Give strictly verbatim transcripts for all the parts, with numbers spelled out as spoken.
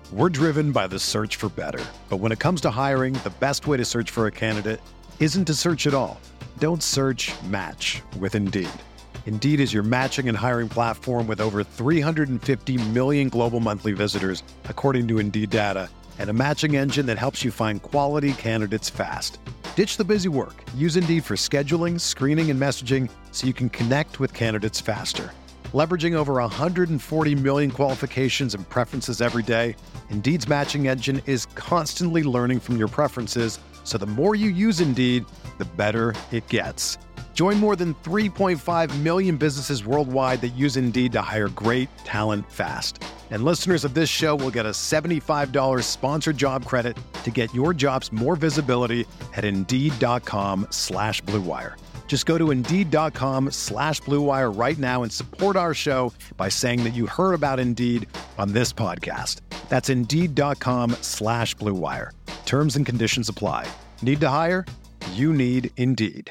We're driven by the search for better. But when it comes to hiring, the best way to search for a candidate isn't to search at all. Don't search, match with Indeed. Indeed is your matching and hiring platform with over three hundred fifty million global monthly visitors, according to Indeed data, and a matching engine that helps you find quality candidates fast. Ditch the busy work. Use Indeed for scheduling, screening, and messaging so you can connect with candidates faster. Leveraging over one hundred forty million qualifications and preferences every day, Indeed's matching engine is constantly learning from your preferences, so the more you use Indeed, the better it gets. Join more than three point five million businesses worldwide that use Indeed to hire great talent fast. And listeners of this show will get a seventy-five dollars sponsored job credit to get your jobs more visibility at Indeed.com slash Blue Wire. Just go to Indeed.com slash Blue Wire right now and support our show by saying that you heard about Indeed on this podcast. That's Indeed.com slash Blue Wire. Terms and conditions apply. Need to hire? You need Indeed.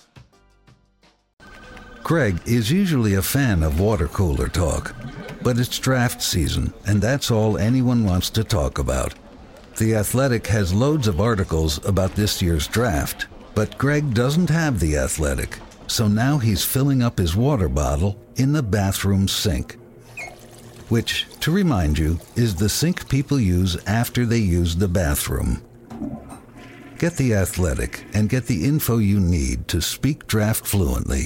Greg is usually a fan of water cooler talk, but it's draft season, and that's all anyone wants to talk about. The Athletic has loads of articles about this year's draft, but Greg doesn't have The Athletic, so now he's filling up his water bottle in the bathroom sink, which, to remind you, is the sink people use after they use the bathroom. Get The Athletic and get the info you need to speak draft fluently.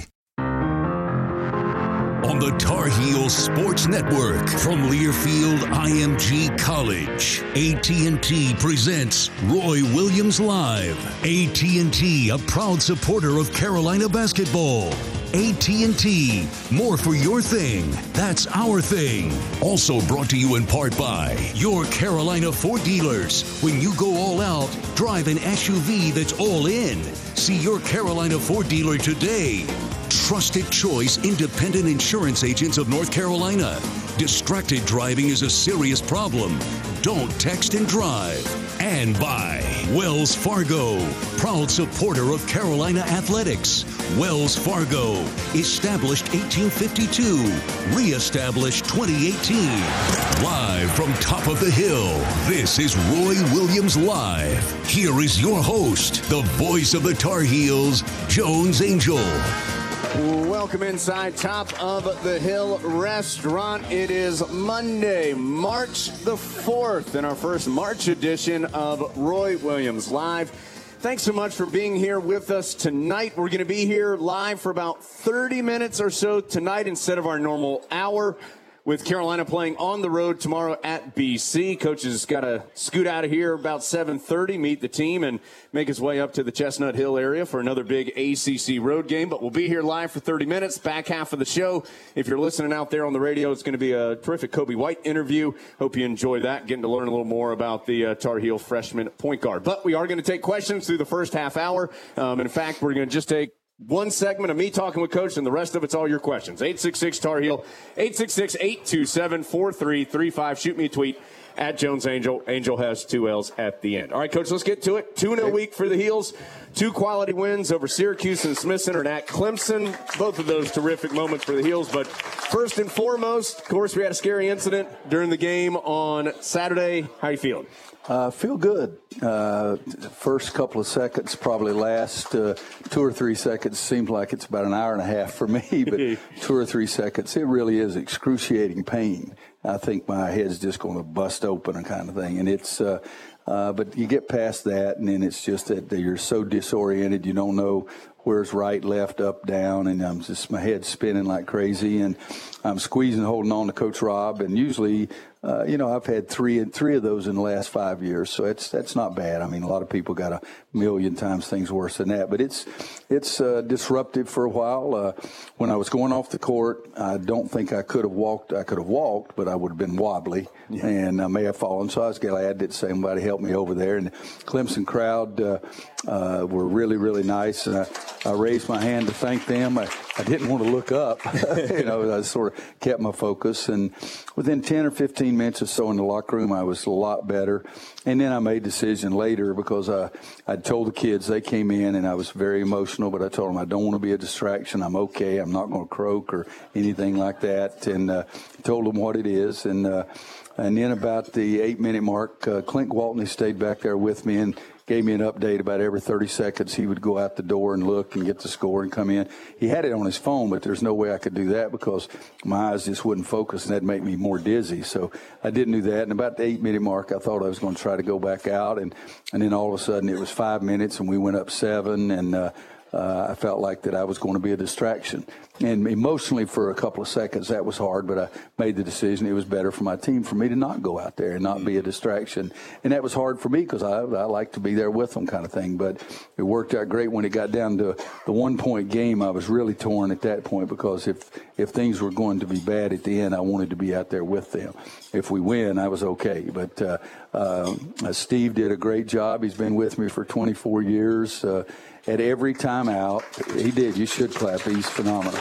On the Tar Heels Sports Network from Learfield I M G College, A T and T presents Roy Williams Live. A T and T, a proud supporter of Carolina basketball. A T and T, more for your thing. That's our thing. Also brought to you in part by your Carolina Ford dealers. When you go all out, drive an S U V that's all in. See your Carolina Ford dealer today. Trusted choice, independent insurance agents of North Carolina. Distracted driving is a serious problem. Don't text and drive. And by Wells Fargo, proud supporter of Carolina athletics. Wells Fargo, established eighteen fifty-two, reestablished twenty eighteen. Live from top of the hill, this is Roy Williams Live. Here is your host, the voice of the Tar Heels, Jones Angell. Welcome inside Top of the Hill Restaurant. It is Monday, March the fourth, and our first March edition of Roy Williams Live. Thanks so much for being here with us tonight. We're going to be here live for about thirty minutes or so tonight instead of our normal hour, with Carolina playing on the road tomorrow at B C. Coach has got to scoot out of here about seven thirty, meet the team, and make his way up to the Chestnut Hill area for another big A C C road game. But we'll be here live for thirty minutes, back half of the show. If you're listening out there on the radio, it's going to be a terrific Kobe White interview. Hope you enjoy that, getting to learn a little more about the uh, Tar Heel freshman point guard. But we are going to take questions through the first half hour. Um, in fact, we're going to just take one segment of me talking with Coach, and the rest of it's all your questions. eight six six Tar Heel, eight six six, eight two seven, four three three five. Shoot me a tweet at Jones Angell. Angel has two L's at the end. All right, Coach, let's get to it. two and oh week for the Heels. Two quality wins over Syracuse and Smithson and at Clemson. Both of those terrific moments for the Heels. But first and foremost, of course, we had a scary incident during the game on Saturday. How you feeling? Uh, feel good. Uh, first couple of seconds, probably last uh, two or three seconds. Seems like it's about an hour and a half for me, but two or three seconds. It really is excruciating pain. I think my head's just going to bust open and kind of thing. And it's, uh, uh, but you get past that, and then it's just that you're so disoriented, you don't know where's right, left, up, down, and I'm just, my head's spinning like crazy, and I'm squeezing, holding on to Coach Rob, and usually, uh, you know, I've had three three of those in the last five years, so it's that's not bad. I mean, a lot of people got a million times things worse than that, but it's it's uh, disruptive for a while. Uh, when I was going off the court, I don't think I could have walked. I could have walked, but I would have been wobbly, yeah. and I may have fallen. So I was glad that somebody helped me over there, and the Clemson crowd uh, uh, were really, really nice, and I, I raised my hand to thank them. I, I didn't want to look up, you know, I sort of kept my focus. And within ten or fifteen minutes or so in the locker room, I was a lot better. And then I made a decision later because I, I told the kids, they came in and I was very emotional, but I told them I don't want to be a distraction. I'm okay. I'm not going to croak or anything like that. And uh, told them what it is. And uh, And then about the eight-minute mark, uh, Clint Gwaltney stayed back there with me and gave me an update about every thirty seconds. He would go out the door and look and get the score and come in. He had it on his phone, but there's no way I could do that because my eyes just wouldn't focus, and that'd make me more dizzy. So I didn't do that. And about the eight-minute mark, I thought I was going to try to go back out. And, and then all of a sudden it was five minutes, and we went up seven, and uh, uh, I felt like that I was going to be a distraction. And emotionally for a couple of seconds, that was hard, but I made the decision it was better for my team for me to not go out there and not be a distraction. And that was hard for me because I, I like to be there with them kind of thing. But it worked out great when it got down to the one-point game. I was really torn at that point because if, if things were going to be bad at the end, I wanted to be out there with them. If we win, I was okay. But uh, uh, Steve did a great job. He's been with me for twenty-four years. Uh, At every timeout, he did. You should clap. He's phenomenal.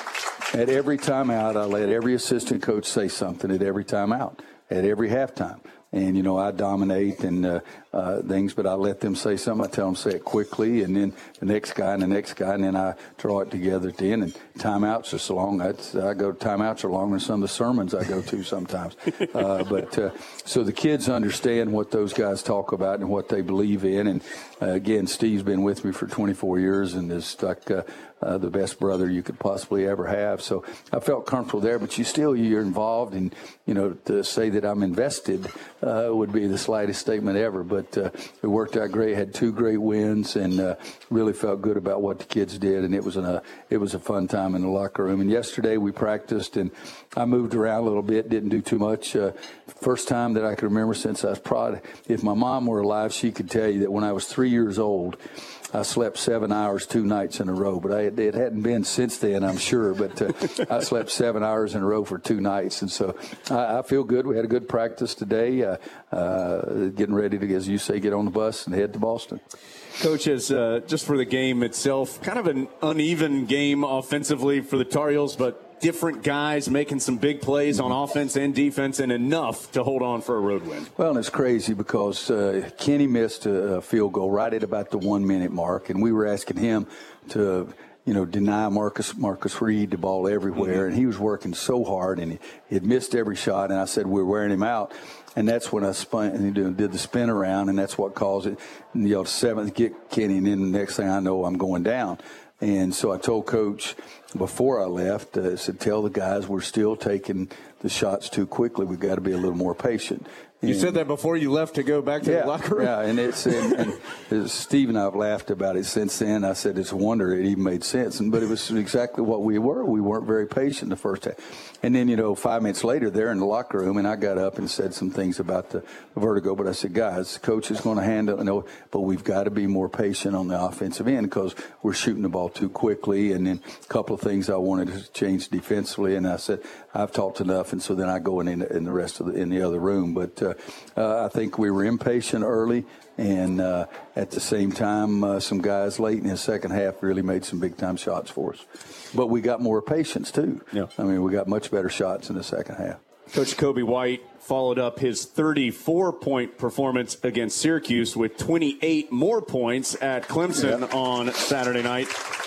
At every timeout, I let every assistant coach say something at every timeout, at every halftime. And, you know, I dominate and uh, uh, things, but I let them say something. I tell them say it quickly, and then the next guy and the next guy, and then I draw it together at the end. And timeouts are so long. That's, I go timeouts are longer than some of the sermons I go to sometimes. Uh, but uh, so the kids understand what those guys talk about and what they believe in. And uh, again, Steve's been with me for twenty-four years and is like uh, uh, the best brother you could possibly ever have. So I felt comfortable there. But you still you're involved, and you know to say that I'm invested uh, would be the slightest statement ever. But uh, it worked out great. Had two great wins, and uh, really felt good about what the kids did. And it was an, a it was a fun time in the locker room. And yesterday we practiced, and I moved around a little bit. Didn't do too much. Uh, first time that I can remember since I was probably, if my mom were alive, she could tell you that when I was three years old, I slept seven hours two nights in a row. But I, it hadn't been since then, I'm sure. But uh, I slept seven hours in a row for two nights. And so I, I feel good. We had a good practice today, uh, uh, getting ready to, as you say, get on the bus and head to Boston. Coach, as, uh, just for the game itself, kind of an uneven game offensively for the Tar Heels, but different guys making some big plays on offense and defense, and enough to hold on for a road win. Well, and it's crazy because uh, Kenny missed a field goal right at about the one-minute mark, and we were asking him to, you know, deny Marcus Marcus Reed the ball everywhere, mm-hmm. and he was working so hard, and he had missed every shot, and I said, we're wearing him out. And that's when I spun and did the spin around, and that's what caused it. And, you know, seventh, get Kenny, and then the next thing I know, I'm going down. And so I told Coach before I left, uh, I said, tell the guys we're still taking the shots too quickly. We've got to be a little more patient. You and, said that before you left to go back to yeah, the locker room? Yeah, and, it's, and, and Steve and I have laughed about it since then. I said it's a wonder it even made sense. And, but it was exactly what we were. We weren't very patient the first half. And then, you know, five minutes later, they're in the locker room, and I got up and said some things about the vertigo. But I said, guys, the coach is going to handle it. No, but we've got to be more patient on the offensive end because we're shooting the ball too quickly. And then a couple of things I wanted to change defensively. And I said, I've talked enough. And so then I go in, in, in the rest of the, in the other room. But uh, uh, I think we were impatient early. And uh, at the same time, uh, some guys late in the second half really made some big-time shots for us. But we got more patience, too. Yeah. I mean, we got much better shots in the second half. Coach Coby White followed up his thirty-four point performance against Syracuse with twenty-eight more points at Clemson yeah. on Saturday night.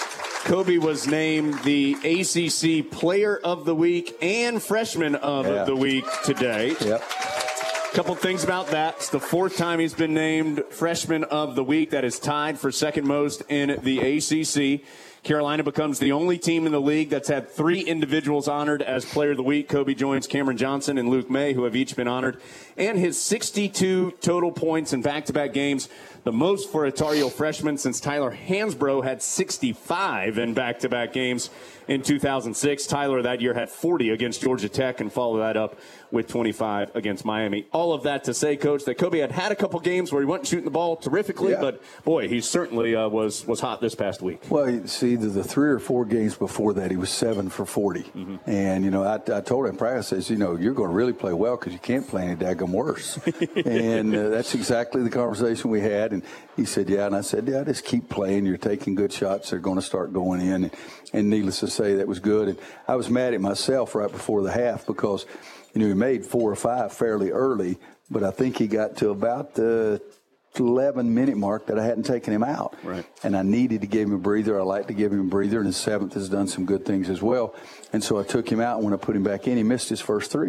Coby was named the A C C Player of the Week and Freshman of yeah. the Week today. Yep. Couple things about that. It's the fourth time he's been named Freshman of the Week. That is tied for second most in the A C C. Carolina becomes the only team in the league that's had three individuals honored as Player of the Week. Coby joins Cameron Johnson and Luke May, who have each been honored. And his sixty-two total points in back-to-back games, the most for a Tar Heel freshman since Tyler Hansbrough had sixty-five in back-to-back games in two thousand six. Tyler that year had forty against Georgia Tech and followed that up with twenty-five against Miami. All of that to say, Coach, that Coby had had a couple games where he wasn't shooting the ball terrifically, yeah. but, boy, he certainly uh, was was hot this past week. Well, see, the, the three or four games before that, he was seven for forty. Mm-hmm. And, you know, I, I told him in practice, I said, you know, you're going to really play well because you can't play any daggum worse. and uh, that's exactly the conversation we had. And he said, yeah. And I said, yeah, just keep playing. You're taking good shots. They're going to start going in. And, and needless to say, that was good. And I was mad at myself right before the half because, you know, he made four or five fairly early, but I think he got to about the eleven-minute mark that I hadn't taken him out. Right. And I needed to give him a breather. I like to give him a breather, and his seventh has done some good things as well. And so I took him out, and when I put him back in, he missed his first three.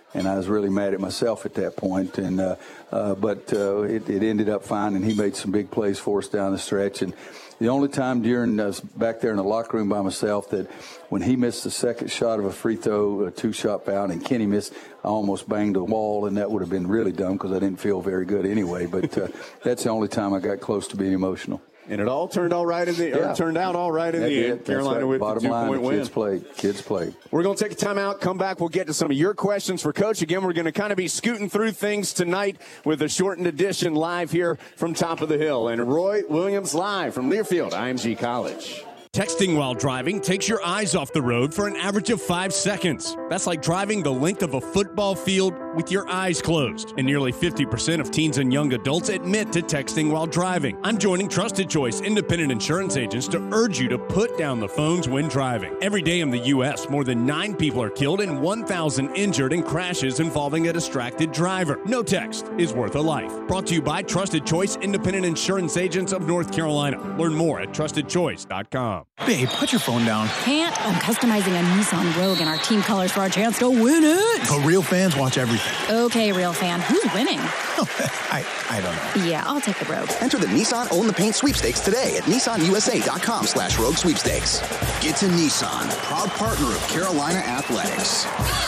and I was really mad at myself at that point. And uh, uh, but uh, it, it ended up fine, and he made some big plays for us down the stretch. And the only time during uh, back there in the locker room by myself that when he missed the second shot of a free throw, a two-shot foul, and Kenny missed, I almost banged the wall, and that would have been really dumb because I didn't feel very good anyway. But uh, that's the only time I got close to being emotional. And it all turned all right in the Yeah. or turned out all right in That the did. end. That's Carolina right. with Bottom the line, two-point the win. Kids played. Kids played. We're going to take a timeout, come back. We'll get to some of your questions for Coach. Again, we're going to kind of be scooting through things tonight with a shortened edition live here from Top of the Hill. And Roy Williams live from Learfield, I M G College. Texting while driving takes your eyes off the road for an average of five seconds. That's like driving the length of a football field with your eyes closed. And nearly fifty percent of teens and young adults admit to texting while driving. I'm joining Trusted Choice independent insurance agents to urge you to put down the phones when driving. Every day in the U S, more than nine people are killed and one thousand injured in crashes involving a distracted driver. No text is worth a life. Brought to you by Trusted Choice independent insurance agents of North Carolina. Learn more at trusted choice dot com. Babe, put your phone down. Can't. I'm customizing a Nissan Rogue and our team colors for our chance to win it. But real fans watch everything. Okay, real fan. Who's winning? I I don't know. Yeah, I'll take the Rogue. Enter the Nissan Own the Paint sweepstakes today at nissan u s a dot com slash rogue sweepstakes. Get to Nissan, proud partner of Carolina Athletics.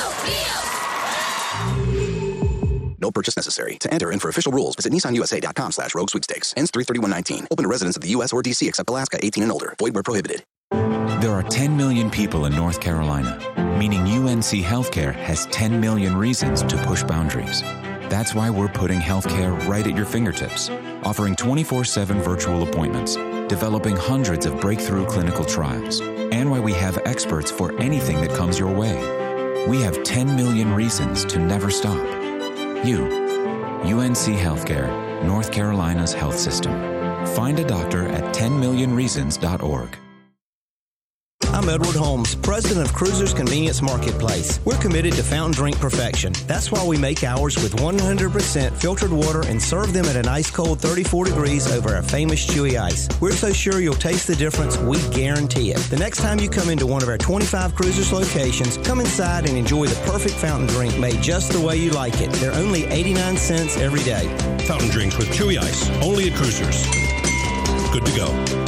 No purchase necessary. To enter and for official rules, visit nissan u s a dot com slash rogue sweepstakes. Ends three thirty-one nineteen. Open to residents of the U S or D C except Alaska, eighteen and older. Void where prohibited. There are ten million people in North Carolina, meaning U N C Healthcare has ten million reasons to push boundaries. That's why we're putting healthcare right at your fingertips, offering twenty-four seven virtual appointments, developing hundreds of breakthrough clinical trials, and why we have experts for anything that comes your way. We have ten million reasons to never stop. You, U N C Healthcare, North Carolina's health system. Find a doctor at ten million reasons dot org. I'm Edward Holmes, president of Cruisers Convenience Marketplace. We're committed to fountain drink perfection. That's why we make ours with one hundred percent filtered water and serve them at an ice-cold thirty-four degrees over our famous chewy ice. We're so sure you'll taste the difference, we guarantee it. The next time you come into one of our twenty-five Cruisers locations, come inside and enjoy the perfect fountain drink made just the way you like it. They're only eighty-nine cents every day. Fountain drinks with chewy ice, only at Cruisers. Good to go.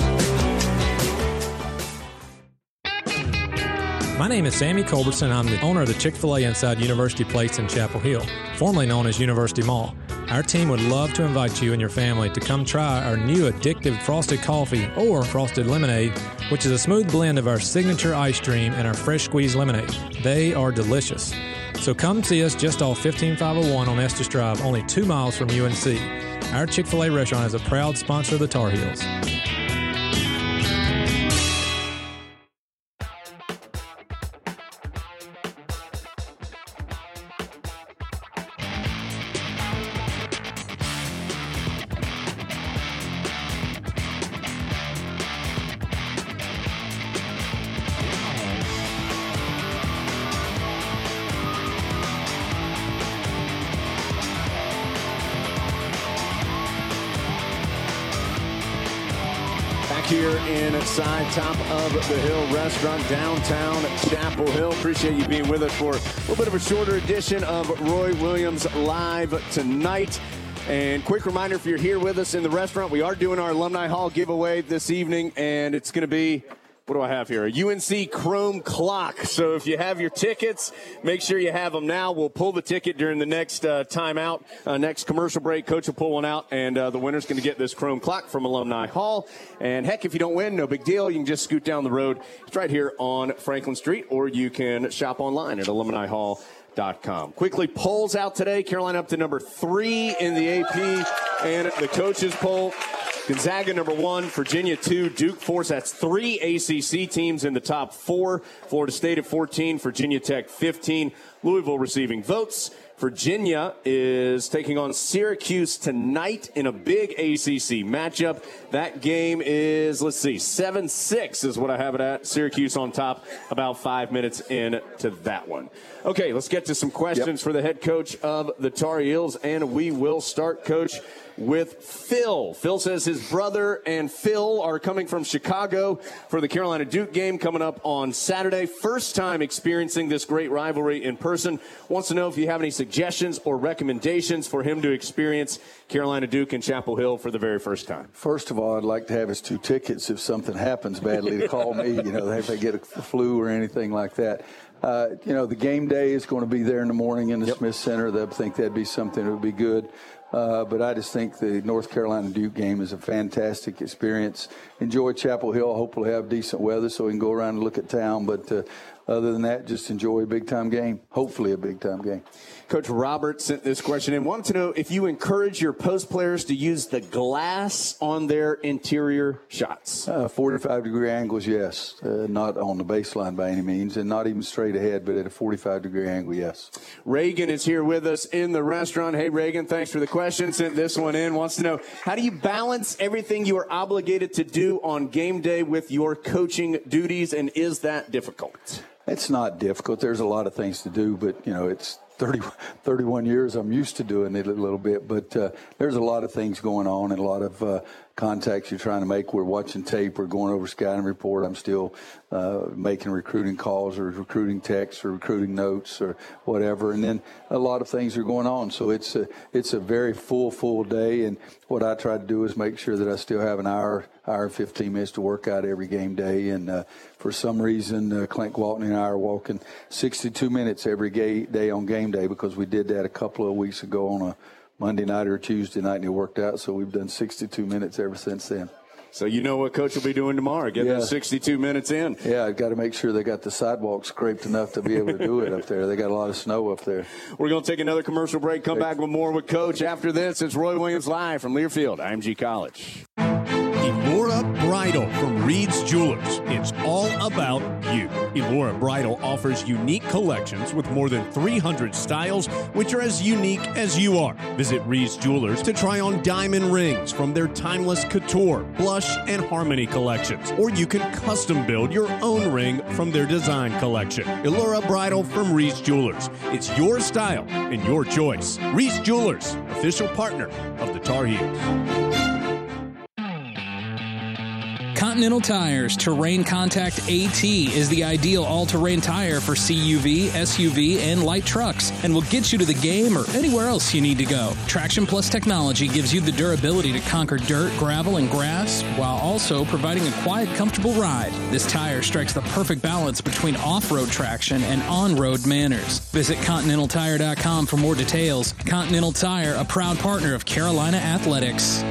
My name is Sammy Culbertson. I'm the owner of the Chick-fil-A inside University Place in Chapel Hill, formerly known as University Mall. Our team would love to invite you and your family to come try our new addictive frosted coffee or frosted lemonade, which is a smooth blend of our signature ice cream and our fresh squeezed lemonade. They are delicious. So come see us just off fifteen five oh one on Estes Drive, only two miles from U N C. Our Chick-fil-A restaurant is a proud sponsor of the Tar Heels. Here inside Top of the Hill Restaurant, downtown Chapel Hill. Appreciate you being with us for a little bit of a shorter edition of Roy Williams Live tonight. And quick reminder, if you're here with us in the restaurant, we are doing our Alumni Hall giveaway this evening, and it's going to be, what do I have here? A U N C Chrome clock. So if you have your tickets, make sure you have them now. We'll pull the ticket during the next uh, timeout, uh, next commercial break. Coach will pull one out, and uh, the winner's going to get this Chrome clock from Alumni Hall. And heck, if you don't win, no big deal. You can just scoot down the road. It's right here on Franklin Street, or you can shop online at alumni hall dot com. Quickly, polls out today. Carolina up to number three in the A P, and the coaches poll. Gonzaga number one, Virginia two, Duke four. So that's three A C C teams in the top four. Florida State at fourteen, Virginia Tech fifteen. Louisville receiving votes. Virginia is taking on Syracuse tonight in a big A C C matchup. That game is, let's see, seven six is what I have it at. Syracuse on top about five minutes into that one. Okay, let's get to some questions yep. for the head coach of the Tar Heels, and we will start, Coach. with Phil. Phil says his brother and Phil are coming from Chicago for the Carolina Duke game coming up on Saturday. First time experiencing this great rivalry in person. Wants to know if you have any suggestions or recommendations for him to experience Carolina Duke in Chapel Hill for the very first time. First of all, I'd like to have his two tickets if something happens badly to call me, you know, if they get a flu or anything like that. Uh, you know, the game day is going to be there in the morning in the yep. Smith Center. I think that'd be something that would be good. Uh, but I just think the North Carolina Duke game is a fantastic experience. Enjoy Chapel Hill. Hopefully have decent weather so we can go around and look at town. But uh, other than that, just enjoy a big-time game. Hopefully a big-time game. Coach Robert sent this question in. Wanted to know if you encourage your post players to use the glass on their interior shots. Uh, forty-five degree angles, yes. Uh, not on the baseline by any means, and not even straight ahead, but at a forty-five degree angle, yes. Reagan is here with us in the restaurant. Hey, Reagan, thanks for the question. Sent this one in. Wants to know, how do you balance everything you are obligated to do on game day with your coaching duties, and is that difficult? It's not difficult. There's a lot of things to do, but, you know, it's thirty, thirty-one years. I'm used to doing it a little bit, but uh, there's a lot of things going on and a lot of uh, contacts you're trying to make. We're watching tape. We're going over scouting report. I'm still uh, making recruiting calls or recruiting texts or recruiting notes or whatever. And then a lot of things are going on. So it's a, it's a very full, full day. And what I try to do is make sure that I still have an hour, hour and fifteen minutes to work out every game day. And uh, for some reason, uh, Clint Walton and I are walking sixty-two minutes every ga- day on game day because we did that a couple of weeks ago on a Monday night or Tuesday night, and it worked out. So we've done sixty-two minutes ever since then. So you know what Coach will be doing tomorrow, get yeah. those sixty-two minutes in. Yeah, I've got to make sure they got the sidewalk scraped enough to be able to do it up there. They got a lot of snow up there. We're going to take another commercial break, come back with more with Coach. After this, it's Roy Williams live from Learfield, I M G College. Elora Bridal from Reed's Jewelers. It's all about you. Elora Bridal offers unique collections with more than three hundred styles, which are as unique as you are. Visit Reed's Jewelers to try on diamond rings from their timeless couture, blush, and harmony collections. Or you can custom build your own ring from their design collection. Elora Bridal from Reed's Jewelers. It's your style and your choice. Reed's Jewelers, official partner of the Tar Heels. Continental Tire's Terrain Contact AT is the ideal all-terrain tire for C U V, S U V, and light trucks, and will get you to the game or anywhere else you need to go. Traction Plus technology gives you the durability to conquer dirt, gravel, and grass, while also providing a quiet, comfortable ride. This tire strikes the perfect balance between off-road traction and on-road manners. Visit Continental Tire dot com for more details. Continental Tire, a proud partner of Carolina Athletics.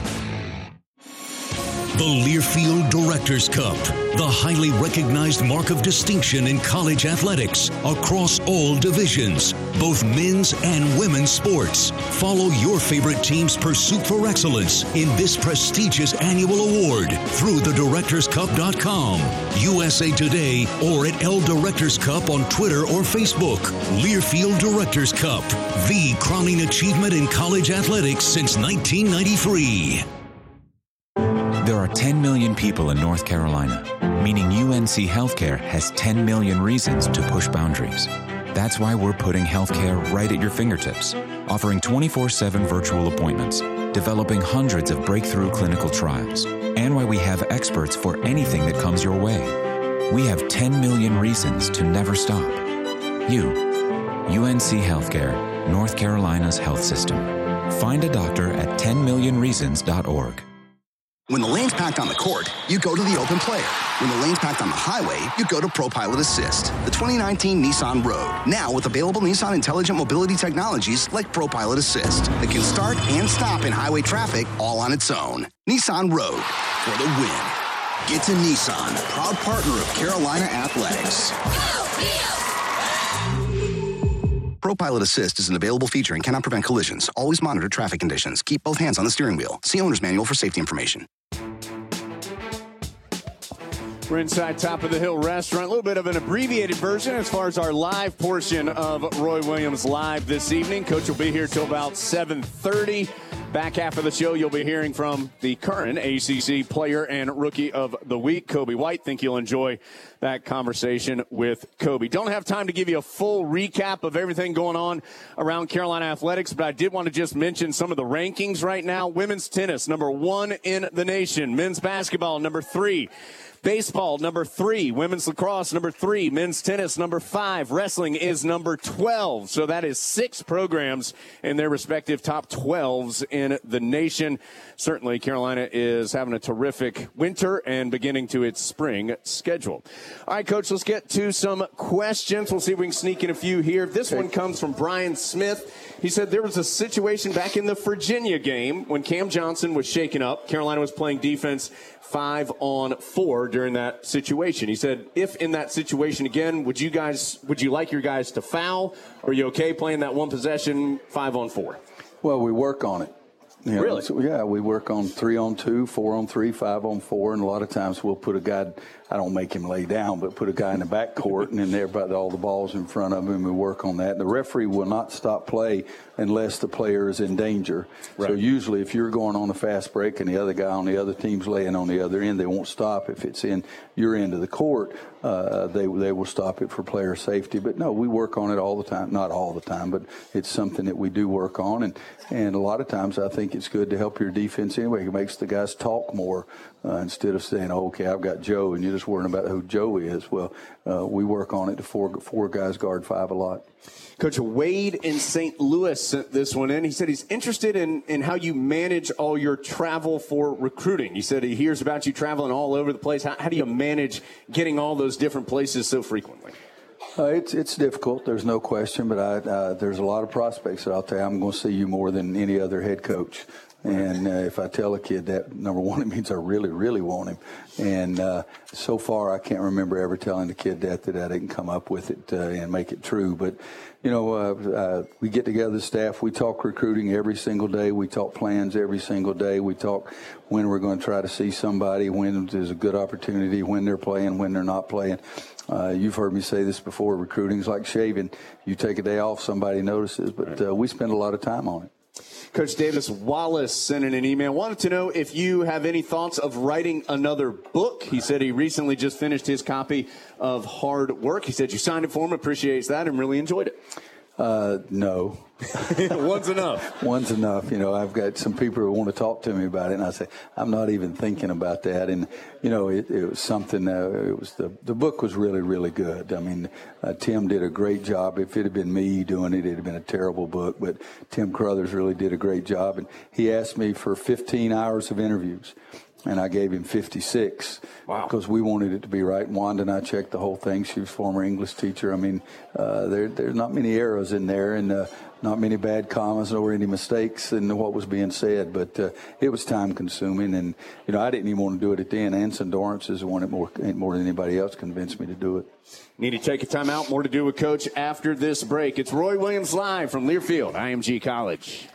The Learfield Directors Cup, the highly recognized mark of distinction in college athletics across all divisions, both men's and women's sports. Follow your favorite team's pursuit for excellence in this prestigious annual award through the directors cup dot com, U S A Today, or at L Directors Cup on Twitter or Facebook. Learfield Directors Cup, the crowning achievement in college athletics since nineteen ninety-three. There are ten million people in North Carolina, meaning U N C Healthcare has ten million reasons to push boundaries. That's why we're putting healthcare right at your fingertips, offering twenty-four seven virtual appointments, developing hundreds of breakthrough clinical trials, and why we have experts for anything that comes your way. We have ten million reasons to never stop. You, U N C Healthcare, North Carolina's health system. Find a doctor at ten million reasons dot org. When the lane's packed on the court, you go to the open player. When the lane's packed on the highway, you go to ProPilot Assist, the twenty nineteen Nissan Rogue. Now with available Nissan intelligent mobility technologies like ProPilot Assist that can start and stop in highway traffic all on its own. Nissan Rogue for the win. Get to Nissan, proud partner of Carolina Athletics. ProPilot Assist is an available feature and cannot prevent collisions. Always monitor traffic conditions. Keep both hands on the steering wheel. See owner's manual for safety information. We're inside Top of the Hill Restaurant. A little bit of an abbreviated version as far as our live portion of Roy Williams Live this evening. Coach will be here till about seven thirty. Back half of the show, you'll be hearing from the current A C C Player and Rookie of the Week, Kobe White. Think you'll enjoy that conversation with Kobe. Don't have time to give you a full recap of everything going on around Carolina athletics, but I did want to just mention some of the rankings right now. Women's tennis, number one in the nation. Men's basketball, number three. Baseball, number three. Women's lacrosse, number three. Men's tennis, number five. Wrestling is number twelve. So that is six programs in their respective top twelves in the nation. Certainly, Carolina is having a terrific winter and beginning to its spring schedule. All right, Coach, let's get to some questions. We'll see if we can sneak in a few here. This one comes from Brian Smith. He said there was a situation back in the Virginia game when Cam Johnson was shaken up. Carolina was playing defense five on four during that situation. He said, if in that situation again, would you guys, would you like your guys to foul? Or are you okay playing that one possession five on four? Well, we work on it. You know, really? So, yeah, we work on three on two, four on three, five on four, and a lot of times we'll put a guy, I don't make him lay down, but put a guy in the back court and then everybody, all the balls in front of him, and we work on that. The referee will not stop play unless the player is in danger. Right. So usually if you're going on a fast break and the other guy on the other team's laying on the other end, they won't stop. If it's in your end of the court, uh, they they will stop it for player safety. But no, we work on it all the time. Not all the time, but it's something that we do work on. And, and a lot of times I think it's good to help your defense anyway. It makes the guys talk more uh, instead of saying, oh, okay, I've got Joe, and you're just worrying about who Joe is. Well, uh, we work on it to four, four guys guard five a lot. Coach, Wade in Saint Louis sent this one in. He said he's interested in, in how you manage all your travel for recruiting. He said he hears about you traveling all over the place. How, how do you manage getting all those different places so frequently? Uh, it's it's difficult. There's no question, but I, uh, there's a lot of prospects that I'll tell you I'm going to see you more than any other head coach. And uh, if I tell a kid that, number one, it means I really, really want him. And uh, so far, I can't remember ever telling a kid that, that I didn't come up with it uh, and make it true. But, you know, uh, uh, we get together, the staff, we talk recruiting every single day. We talk plans every single day. We talk when we're going to try to see somebody, when there's a good opportunity, when they're playing, when they're not playing. Uh, you've heard me say this before, recruiting's like shaving. You take a day off, somebody notices. But uh, we spend a lot of time on it. Coach Davis Wallace sent in an email. Wanted to know if you have any thoughts of writing another book. He said he recently just finished his copy of Hard Work. He said you signed it for him, appreciates that, and really enjoyed it. Uh, no. One's enough. One's enough. You know, I've got some people who want to talk to me about it, and I say, I'm not even thinking about that. And, you know, it, it was something, uh, it was the, the book was really, really good. I mean, uh, Tim did a great job. If it had been me doing it, it'd have been a terrible book, but Tim Crothers really did a great job. And he asked me for fifteen hours of interviews. And I gave him fifty-six. Wow. Because we wanted it to be right. Wanda and I checked the whole thing. She was a former English teacher. I mean, uh, there, there's not many errors in there, and uh, not many bad commas or any mistakes in what was being said. But uh, it was time-consuming, and you know, I didn't even want to do it at the end. Anson Dorrance is the one that more, more than anybody else convinced me to do it. Need to take a time out. More to do with Coach after this break. It's Roy Williams live from Learfield, I M G College.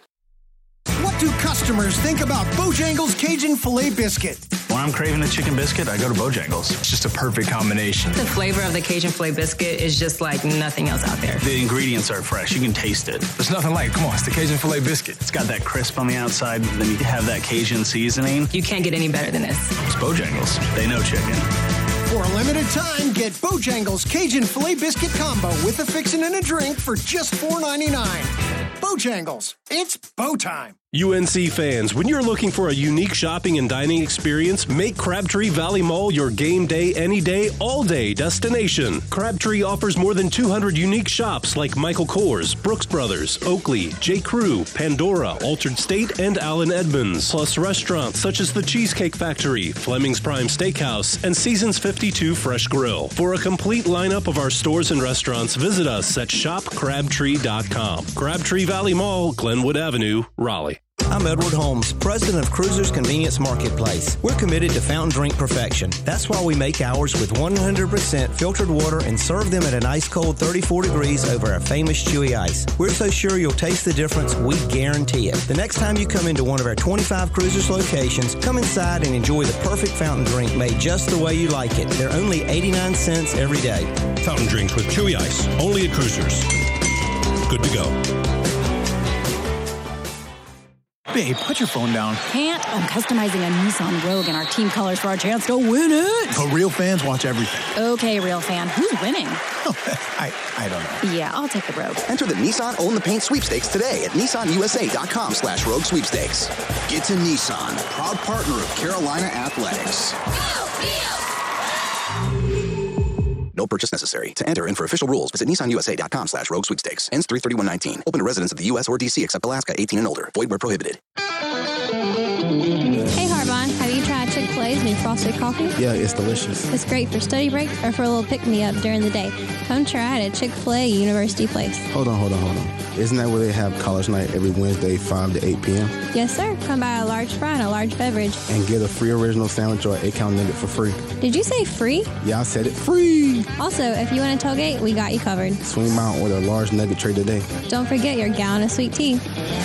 What do customers think about Bojangles Cajun Filet Biscuit? When I'm craving a chicken biscuit, I go to Bojangles. It's just a perfect combination. The flavor of the Cajun Filet Biscuit is just like nothing else out there. The ingredients are fresh. You can taste it. There's nothing like it. Come on, it's the Cajun Filet Biscuit. It's got that crisp on the outside, then you have that Cajun seasoning. You can't get any better than this. It's Bojangles. They know chicken. For a limited time, get Bojangles Cajun Filet Biscuit Combo with a fixin' and a drink for just four ninety-nine. Bojangles. It's Bo time. U N C fans, when you're looking for a unique shopping and dining experience, make Crabtree Valley Mall your game day, any day, all day destination. Crabtree offers more than two hundred unique shops like Michael Kors, Brooks Brothers, Oakley, J. Crew, Pandora, Altered State, and Allen Edmonds. Plus restaurants such as the Cheesecake Factory, Fleming's Prime Steakhouse, and Seasons fifty-two Fresh Grill. For a complete lineup of our stores and restaurants, visit us at shop crabtree dot com. Crabtree Valley Mall, Glenwood Avenue, Raleigh. I'm Edward Holmes, president of Cruisers Convenience Marketplace. We're committed to fountain drink perfection. That's why we make ours with one hundred percent filtered water and serve them at an ice cold thirty-four degrees over our famous chewy ice. We're so sure you'll taste the difference, we guarantee it. The next time you come into one of our twenty-five Cruisers locations, come inside and enjoy the perfect fountain drink made just the way you like it. They're only eighty-nine cents every day. Fountain drinks with chewy ice, only at Cruisers. Good to go. Babe, put your phone down. Can't. I'm customizing a Nissan Rogue in our team colors for our chance to win it. But real fans watch everything. Okay, real fan. Who's winning? I, I don't know. Yeah, I'll take the Rogue. Enter the Nissan Own the Paint sweepstakes today at nissanusa.com slash Rogue sweepstakes. Get to Nissan, proud partner of Carolina Athletics. No purchase necessary. To enter and for official rules, visit nissanusa.com slash Rogue sweepstakes. Ends three thirty-one nineteen. Open to residents of the U S or D C except Alaska, eighteen and older. Void where prohibited. Hey, Harbon, have you tried Chick-fil-A's new frosted coffee? Yeah, it's delicious. It's great for study breaks or for a little pick-me-up during the day. Come try it at Chick-fil-A University Place. Hold on, hold on, hold on. Isn't that where they have college night every Wednesday, five to eight p.m.? Yes, sir. Come buy a large fry and a large beverage. And get a free original sandwich or eight-count nugget for free. Did you say free? Yeah, I said it. Free! Also, if you want a tailgate, we got you covered. Swing by and order a large nugget tray today. Don't forget your gallon of sweet tea.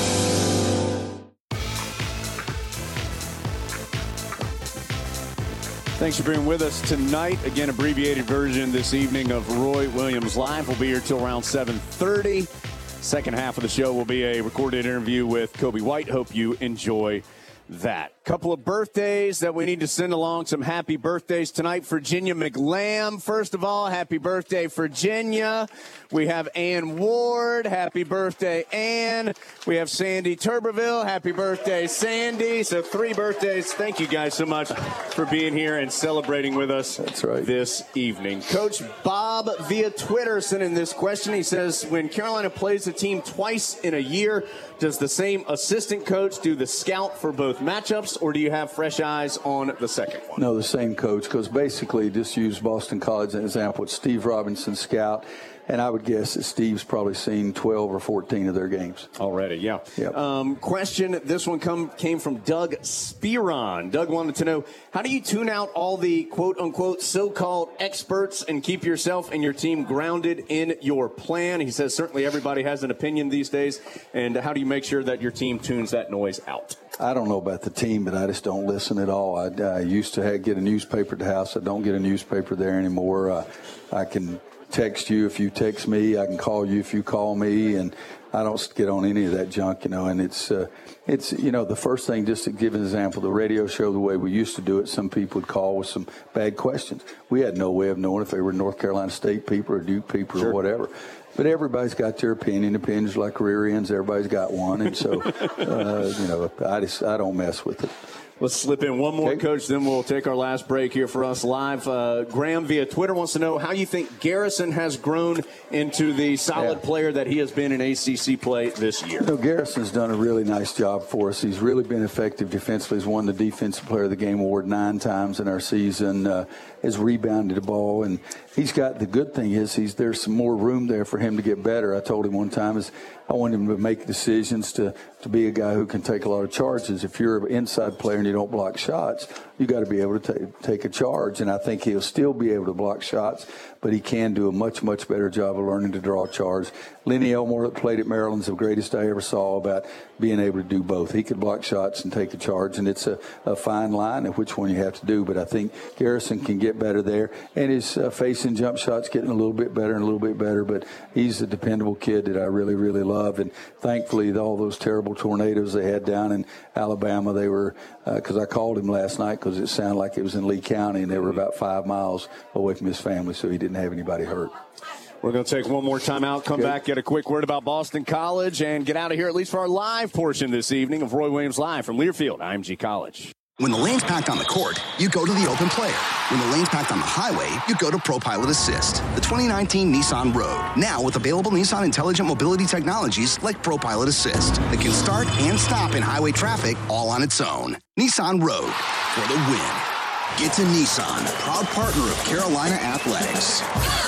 Thanks for being with us tonight. Again, abbreviated version this evening of Roy Williams Live. We'll be here till around seven thirty. Second half of the show will be a recorded interview with Kobe White. Hope you enjoy that. Couple of birthdays that we need to send along. Some happy birthdays tonight. Virginia McLam, first of all, happy birthday, Virginia. We have Ann Ward, happy birthday, Ann. We have Sandy Tuberville, happy birthday, Sandy. So three birthdays. Thank you guys so much for being here and celebrating with us. That's right. This evening. Coach Bob via Twitter sent in this question. He says, when Carolina plays a team twice in a year, does the same assistant coach do the scout for both matchups, or do you have fresh eyes on the second one? No, the same coach, because basically just use Boston College as an example. It's Steve Robinson scout, and I would guess that Steve's probably seen twelve or fourteen of their games. Already, yeah. Yep. Um, question, this one come, came from Doug Spiron. Doug wanted to know, how do you tune out all the quote-unquote so-called experts and keep yourself and your team grounded in your plan? He says certainly everybody has an opinion these days, and how do you make sure that your team tunes that noise out? I don't know about the team, but I just don't listen at all. I, I used to have, get a newspaper at the house. I don't get a newspaper there anymore. Uh, I can text you if you text me. I can call you if you call me, and I don't get on any of that junk, you know. And it's, uh, it's you know, the first thing, just to give an example, the radio show, the way we used to do it, some people would call with some bad questions. We had no way of knowing if they were North Carolina State people or Duke people sure. or whatever. But everybody's got their opinion. Opinions like rear ends. Everybody's got one, and so uh, you know, I just I don't mess with it. Let's slip in one more, okay. Coach, then we'll take our last break here for us live. Uh, Graham via Twitter wants to know how you think Garrison has grown into the solid yeah. player that he has been in A C C play this year. You know, Garrison's done a really nice job for us. He's really been effective defensively. He's won the Defensive Player of the Game award nine times in our season. Uh, has rebounded the ball, and he's got the good thing is he's there's some more room there for him to get better. I told him one time is I want him to make decisions to, to be a guy who can take a lot of charges. If you're an inside player and you don't block shots, you got to be able to take, take a charge, and I think he'll still be able to block shots, but he can do a much, much better job of learning to draw a charge. Lenny Elmore, that played at Maryland's the greatest I ever saw about being able to do both. He could block shots and take a charge, and it's a, a fine line of which one you have to do, but I think Garrison can get better there, and his uh, facing jump shots getting a little bit better and a little bit better, but he's a dependable kid that I really, really love, and thankfully all those terrible tornadoes they had down in Alabama, they were, because uh, I called him last night because it sounded like it was in Lee County, and they were about five miles away from his family, so he didn't have anybody hurt. We're going to take one more time out, come Good. back, get a quick word about Boston College, and get out of here at least for our live portion this evening of Roy Williams Live from Learfield, I M G College. When the lane's packed on the court, you go to the open player. When the lane's packed on the highway, you go to ProPilot Assist, the twenty nineteen Nissan Rogue. Now with available Nissan intelligent mobility technologies like ProPilot Assist that can start and stop in highway traffic all on its own. Nissan Rogue for the win. Get to Nissan, proud partner of Carolina Athletics.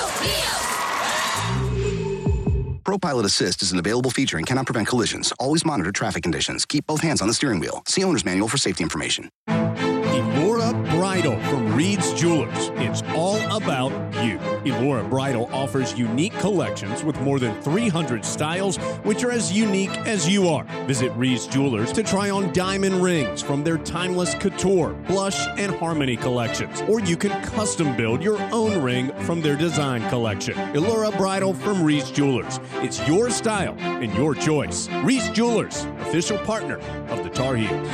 ProPilot Assist is an available feature and cannot prevent collisions. Always monitor traffic conditions. Keep both hands on the steering wheel. See owner's manual for safety information. Elora Bridal from Reed's Jewelers. It's all about you. Elora Bridal offers unique collections with more than three hundred styles, which are as unique as you are. Visit Reed's Jewelers to try on diamond rings from their timeless couture, blush, and harmony collections. Or you can custom build your own ring from their design collection. Elora Bridal from Reed's Jewelers. It's your style and your choice. Reed's Jewelers, official partner of the Tar Heels.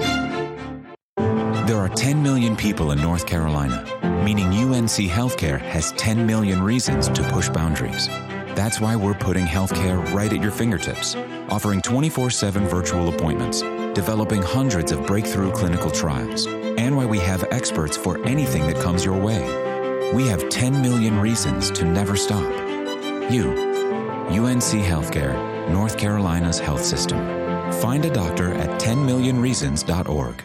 There are ten million people in North Carolina, meaning U N C Healthcare has ten million reasons to push boundaries. That's why we're putting healthcare right at your fingertips, offering twenty-four seven virtual appointments, developing hundreds of breakthrough clinical trials, and why we have experts for anything that comes your way. We have ten million reasons to never stop. You, U N C Healthcare, North Carolina's health system. Find a doctor at ten million reasons dot org.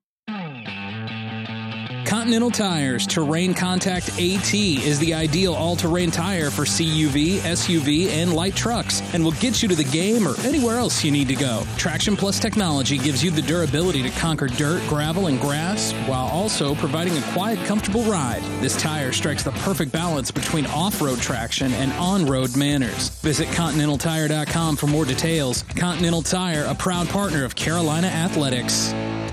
Continental Tires Terrain Contact AT is the ideal all-terrain tire for C U V, S U V, and light trucks, and will get you to the game or anywhere else you need to go. Traction Plus technology gives you the durability to conquer dirt, gravel, and grass, while also providing a quiet, comfortable ride. This tire strikes the perfect balance between off-road traction and on-road manners. Visit Continental Tire dot com for more details. Continental Tire, a proud partner of Carolina Athletics.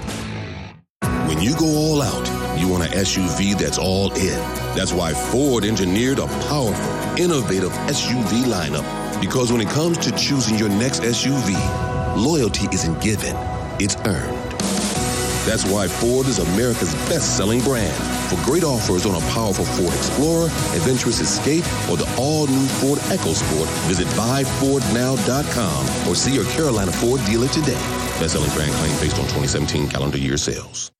When you go all out, you want an S U V that's all in. That's why Ford engineered a powerful, innovative S U V lineup. Because when it comes to choosing your next S U V, loyalty isn't given, it's earned. That's why Ford is America's best-selling brand. For great offers on a powerful Ford Explorer, adventurous Escape, or the all-new Ford EcoSport, visit buy ford now dot com or see your Carolina Ford dealer today. Best-selling brand claim based on twenty seventeen calendar year sales.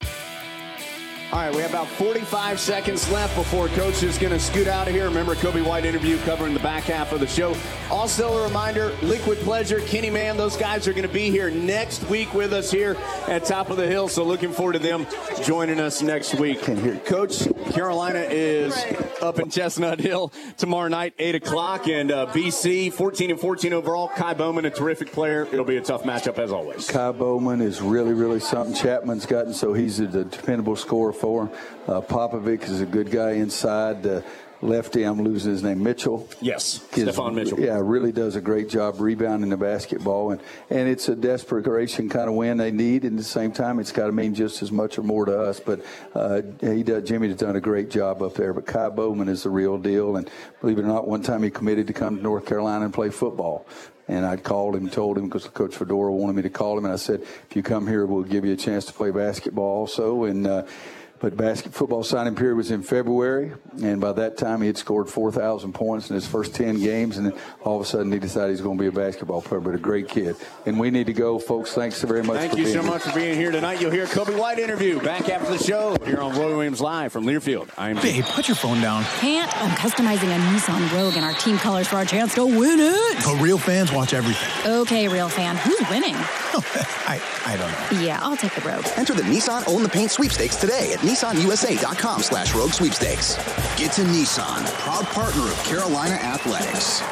All right, we have about forty-five seconds left before Coach is going to scoot out of here. Remember, Kobe White interview covering the back half of the show. Also, a reminder, Liquid Pleasure, Kenny Mann, those guys are going to be here next week with us here at Top of the Hill. So looking forward to them joining us next week. And here, Coach, Carolina is up in Chestnut Hill tomorrow night, eight o'clock. And uh, B C, fourteen and fourteen overall. Kai Bowman, a terrific player. It'll be a tough matchup as always. Kai Bowman is really, really something. Chapman's gotten, so he's a dependable scorer for him. Uh, Popovic is a good guy inside. Uh, lefty, I'm losing his name, Mitchell. Yes, is, Stephon Mitchell. Yeah, really does a great job rebounding the basketball. And, and it's a desperation kind of win they need. And at the same time, it's got to mean just as much or more to us. But uh, he does, Jimmy has done a great job up there. But Kai Bowman is the real deal. And believe it or not, one time he committed to come to North Carolina and play football. And I called him, told him, because Coach Fedora wanted me to call him. And I said, if you come here, we'll give you a chance to play basketball also. And uh, But basket football signing period was in February, and by that time he had scored four thousand points in his first ten games, and then all of a sudden he decided he's going to be a basketball player, but a great kid. And we need to go, folks. Thanks very much Thank for you being so here. much for being here tonight. You'll hear Kobe White interview back after the show here on Roy Williams Live from Learfield. I'm Babe, put your phone down. Can't. I'm customizing a Nissan Rogue and our team colors for our chance to win it. But real fans watch everything. Okay, real fan. Who's winning? I, I don't know. Yeah, I'll take the Rogue. Enter the Nissan Own the Paint sweepstakes today at Nissan U S A dot com slash Rogue Sweepstakes. Get to Nissan, proud partner of Carolina Athletics.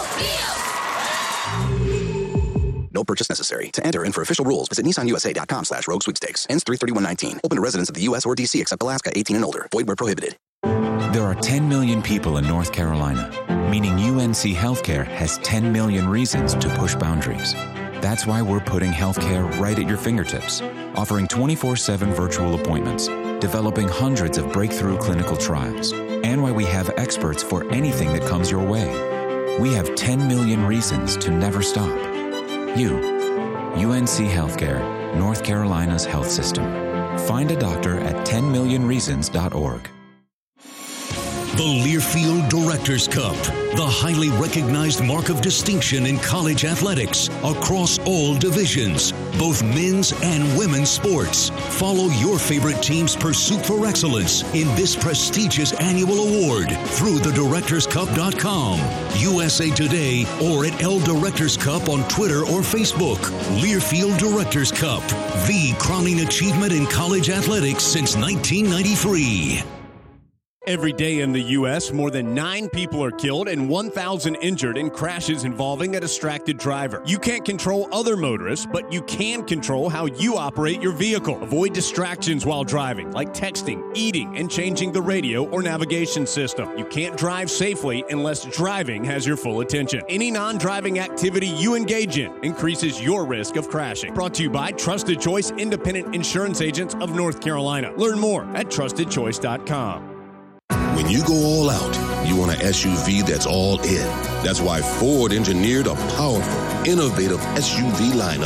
No purchase necessary. To enter and for official rules, visit Nissan U S A dot com slash Rogue Sweepstakes. Ends three thirty-one nineteen. Open to residents of the U S or D C except Alaska, eighteen and older. Void where prohibited. There are ten million people in North Carolina, meaning U N C Healthcare has ten million reasons to push boundaries. That's why we're putting healthcare right at your fingertips, offering twenty-four seven virtual appointments, developing hundreds of breakthrough clinical trials, and why we have experts for anything that comes your way. We have ten million reasons to never stop. You, U N C Healthcare, North Carolina's health system. Find a doctor at ten million reasons dot org. The Learfield Directors Cup, the highly recognized mark of distinction in college athletics across all divisions, both men's and women's sports. Follow your favorite team's pursuit for excellence in this prestigious annual award through the directors cup dot com, U S A Today, or at L Directors Cup on Twitter or Facebook. Learfield Directors Cup, the crowning achievement in college athletics since nineteen ninety-three. Every day in the U S, more than nine people are killed and one thousand injured in crashes involving a distracted driver. You can't control other motorists, but you can control how you operate your vehicle. Avoid distractions while driving, like texting, eating, and changing the radio or navigation system. You can't drive safely unless driving has your full attention. Any non-driving activity you engage in increases your risk of crashing. Brought to you by Trusted Choice Independent Insurance Agents of North Carolina. Learn more at trusted choice dot com. When you go all out, you want an S U V that's all in. That's why Ford engineered a powerful, innovative S U V lineup.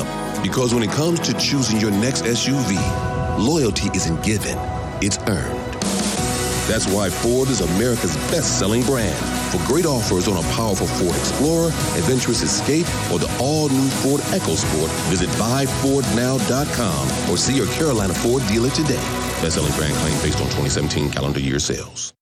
Because when it comes to choosing your next S U V, loyalty isn't given, it's earned. That's why Ford is America's best-selling brand. For great offers on a powerful Ford Explorer, adventurous Escape, or the all-new Ford EcoSport, visit buy ford now dot com or see your Carolina Ford dealer today. Best-selling brand claim based on twenty seventeen calendar year sales.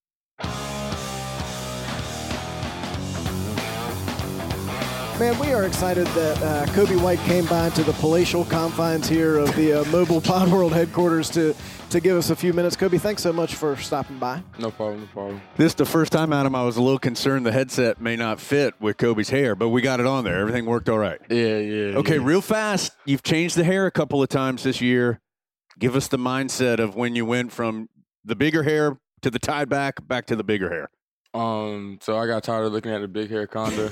Man, we are excited that uh, Coby White came by to the palatial confines here of the uh, Mobile Pod World headquarters to, to give us a few minutes. Coby, thanks so much for stopping by. No problem, no problem. This is the first time, Adam, I was a little concerned the headset may not fit with Coby's hair, but we got it on there. Everything worked all right. Yeah, yeah. Okay, yeah. real fast. You've changed the hair a couple of times this year. Give us the mindset of when you went from the bigger hair to the tied back, back to the bigger hair. Um, so I got tired of looking at the big hair conda.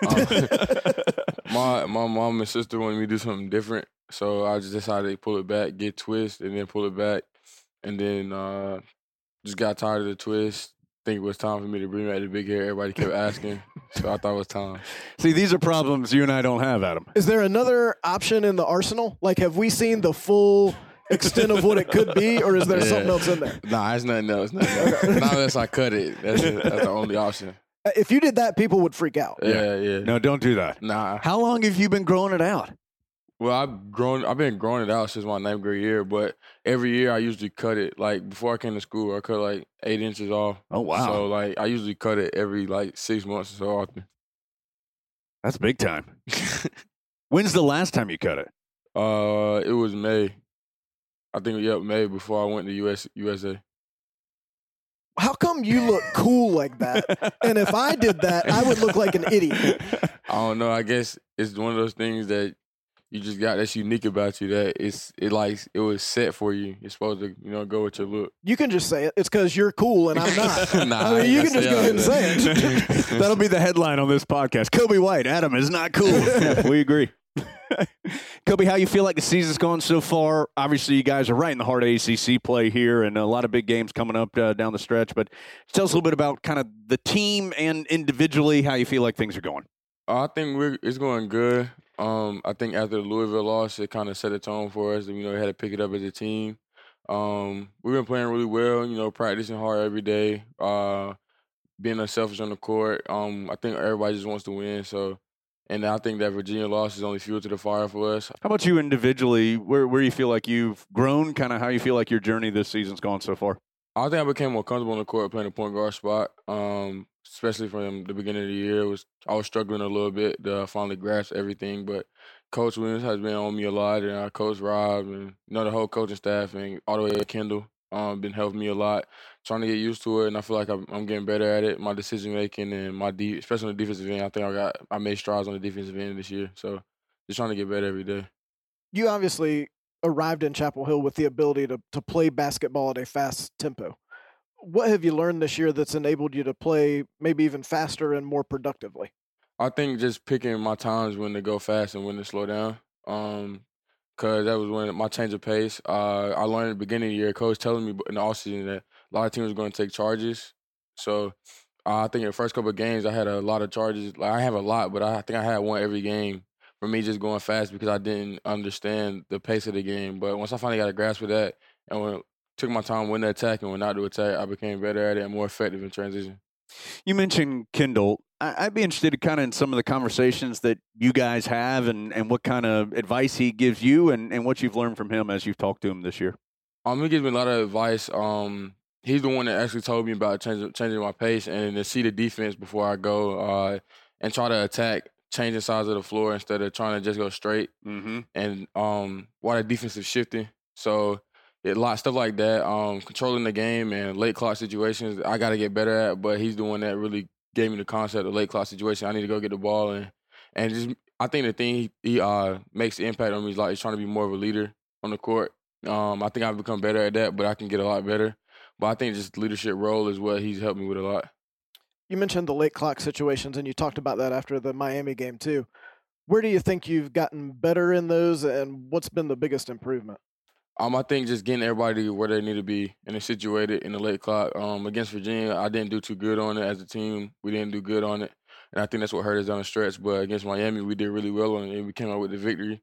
um, my my mom and sister wanted me to do something different, so I just decided to pull it back, get twist, and then pull it back, and then uh, just got tired of the twist. Think it was time for me to bring back the big hair. Everybody kept asking, so I thought it was time. See, these are problems you and I don't have, Adam. Is there another option in the arsenal? Like, have we seen the full extent of what it could be, or is there yeah. something else in there? Nah, it's nothing else. Nothing else. Not unless I cut it. That's, it. That's the only option. If you did that, people would freak out. Yeah, yeah. No, don't do that. Nah. How long have you been growing it out? Well, I've grown. I've been growing it out since my ninth grade year, but every year I usually cut it. Like before I came to school, I cut like eight inches off. Oh wow! So like I usually cut it every like six months or so often. That's big time. When's the last time you cut it? Uh, it was May. I think yep, May before I went to U S U S A. How come you look cool like that? And if I did that, I would look like an idiot. I don't know. I guess it's one of those things that you just got that's unique about you that it's it like it was set for you. It's supposed to, you know, go with your look. You can just say it. It's because you're cool and I'm not. nah, I mean, you can just go ahead and say it. That'll be the headline on this podcast. Coby White, Adam is not cool. We agree. Coby, how you feel like the season's gone so far? Obviously, you guys are right in the heart of A C C play here, and a lot of big games coming up uh, down the stretch. But tell us a little bit about kind of the team and individually how you feel like things are going. I think we're it's going good. Um, I think after the Louisville loss, it kind of set a tone for us. You know, we had to pick it up as a team. Um, we've been playing really well. You know, practicing hard every day. Uh, being unselfish on the court. Um, I think everybody just wants to win. So. And I think that Virginia loss is only fuel to the fire for us. How about you individually? Where where you feel like you've grown? Kind of how you feel like your journey this season's gone so far? I think I became more comfortable on the court playing the point guard spot, um, especially from the beginning of the year. It was I was struggling a little bit to finally grasp everything, but Coach Williams has been on me a lot, and uh, Coach Rob, and you know the whole coaching staff, and all the way to Kendall, um, been helping me a lot. Trying to get used to it, and I feel like I'm, I'm getting better at it. My decision making and my de- especially on the defensive end, I think I got I made strides on the defensive end this year. So just trying to get better every day. You obviously arrived in Chapel Hill with the ability to to play basketball at a fast tempo. What have you learned this year that's enabled you to play maybe even faster and more productively? I think just picking my times when to go fast and when to slow down. Um, Cause that was when my change of pace. Uh, I learned at the beginning of the year, coach telling me in the offseason that a lot of teams were going to take charges. So uh, I think in the first couple of games, I had a lot of charges. Like I have a lot, but I think I had one every game for me just going fast because I didn't understand the pace of the game. But once I finally got a grasp of that and when, took my time when to attack and when not to attack, I became better at it and more effective in transition. You mentioned Kendall. I'd be interested kind of in some of the conversations that you guys have and, and what kind of advice he gives you and, and what you've learned from him as you've talked to him this year. Um, he gives me a lot of advice. Um, he's the one that actually told me about changing, changing my pace and to see the defense before I go uh, and try to attack, changing sides of the floor instead of trying to just go straight. Mm-hmm. And um, why the defense is shifting. So a lot of stuff like that, um, controlling the game and late clock situations, I got to get better at. But he's the one that really gave me the concept of late clock situation. I need to go get the ball and and just I think the thing he, he uh, makes the impact on me is like he's trying to be more of a leader on the court. Um, I think I've become better at that, but I can get a lot better. But I think just leadership role is what he's helped me with a lot. You mentioned the late clock situations, and you talked about that after the Miami game too. Where do you think you've gotten better in those, and what's been the biggest improvement? Um, I think just getting everybody where they need to be and situated in the late clock. Um, against Virginia, I didn't do too good on it as a team. We didn't do good on it, and I think that's what hurt us down the stretch. But against Miami, we did really well on it, and we came out with the victory.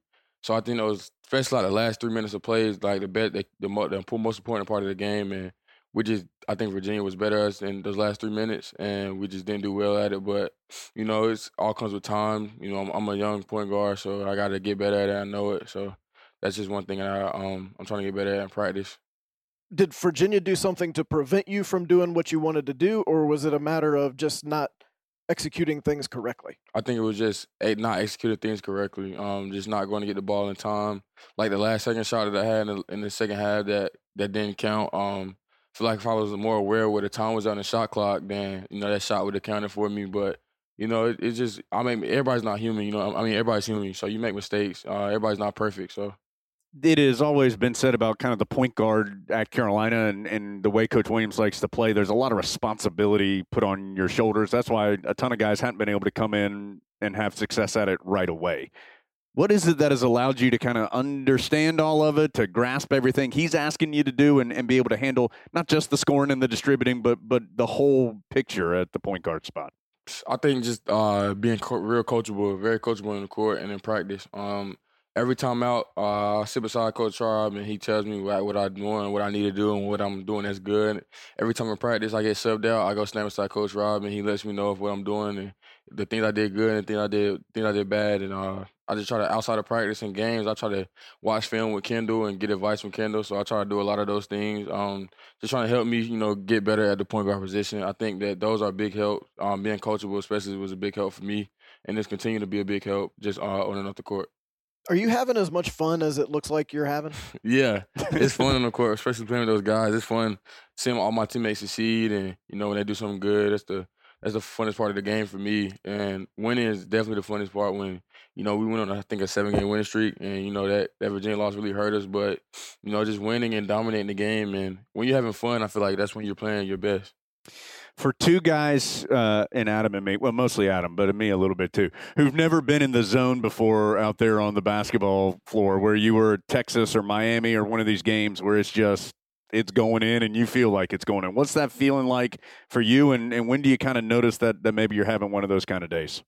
So I think those, especially like the last three minutes of plays, like the bet, the, the, mo- the most important part of the game, and we just, I think Virginia was better at us in those last three minutes, and we just didn't do well at it. But you know, it's all comes with time. You know, I'm, I'm a young point guard, so I got to get better at it. I know it, so that's just one thing that I, um, I'm trying to get better at in practice. Did Virginia do something to prevent you from doing what you wanted to do, or was it a matter of just not executing things correctly? I think it was just not executing things correctly. Um, just not going to get the ball in time. Like the last second shot that I had in the, in the second half that that didn't count. Um, I feel like if I was more aware where the time was on the shot clock, then you know that shot would have counted for me. But you know, it, it's just I mean everybody's not human. You know, I mean everybody's human, so you make mistakes. Uh, everybody's not perfect, so. It has always been said about kind of the point guard at Carolina and, and the way Coach Williams likes to play. There's a lot of responsibility put on your shoulders. That's why a ton of guys haven't been able to come in and have success at it right away. What is it that has allowed you to kind of understand all of it, to grasp everything he's asking you to do and, and be able to handle not just the scoring and the distributing, but but the whole picture at the point guard spot? I think just uh, being co- real coachable, very coachable in the court and in practice. Um, Every time out, uh, I sit beside Coach Traub, and he tells me what, what I'm doing, what I need to do, and what I'm doing that's good. Every time in practice, I get subbed out, I go stand beside Coach Rob, and he lets me know of what I'm doing and the things I did good and the things I did, things I did bad. And uh, I just try to, outside of practice and games, I try to watch film with Kendall and get advice from Kendall. So I try to do a lot of those things, um, just trying to help me, you know, get better at the point guard position. I think that those are a big help. Um, being coachable, especially, was a big help for me, and it's continuing to be a big help just uh, on and off the court. Are you having as much fun as it looks like you're having? Yeah, it's fun on the court, especially playing with those guys. It's fun seeing all my teammates succeed, and you know when they do something good. That's the that's the funnest part of the game for me. And winning is definitely the funnest part. When you know we went on, I think, a seven-game winning streak, and you know that that Virginia loss really hurt us. But you know, just winning and dominating the game, and when you're having fun, I feel like that's when you're playing your best. For two guys, uh, and Adam and me, well, mostly Adam, but me a little bit too, who've never been in the zone before out there on the basketball floor, where you were at Texas or Miami or one of these games where it's just, it's going in and you feel like it's going in. What's that feeling like for you, and, and when do you kind of notice that, that maybe you're having one of those kind of days?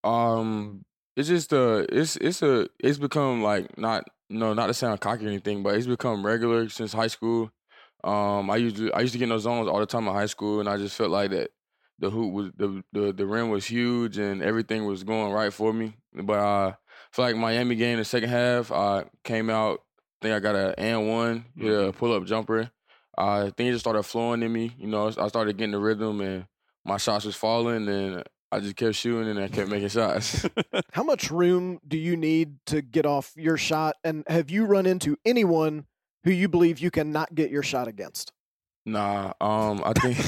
Um, it's just, uh, it's, it's a, it's become like, not, no, not to sound cocky or anything, but it's become regular since high school. Um, I used to I used to get in those zones all the time in high school, and I just felt like that the hoop was the the, the rim was huge and everything was going right for me. But uh, I feel like Miami game the second half, I came out. I think I got a and one, hit a pull up jumper. Uh, things just started flowing in me. You know, I started getting the rhythm, and my shots was falling, and I just kept shooting and I kept making shots. How much room do you need to get off your shot? And have you run into anyone who you believe you cannot get your shot against? Nah, um, I think,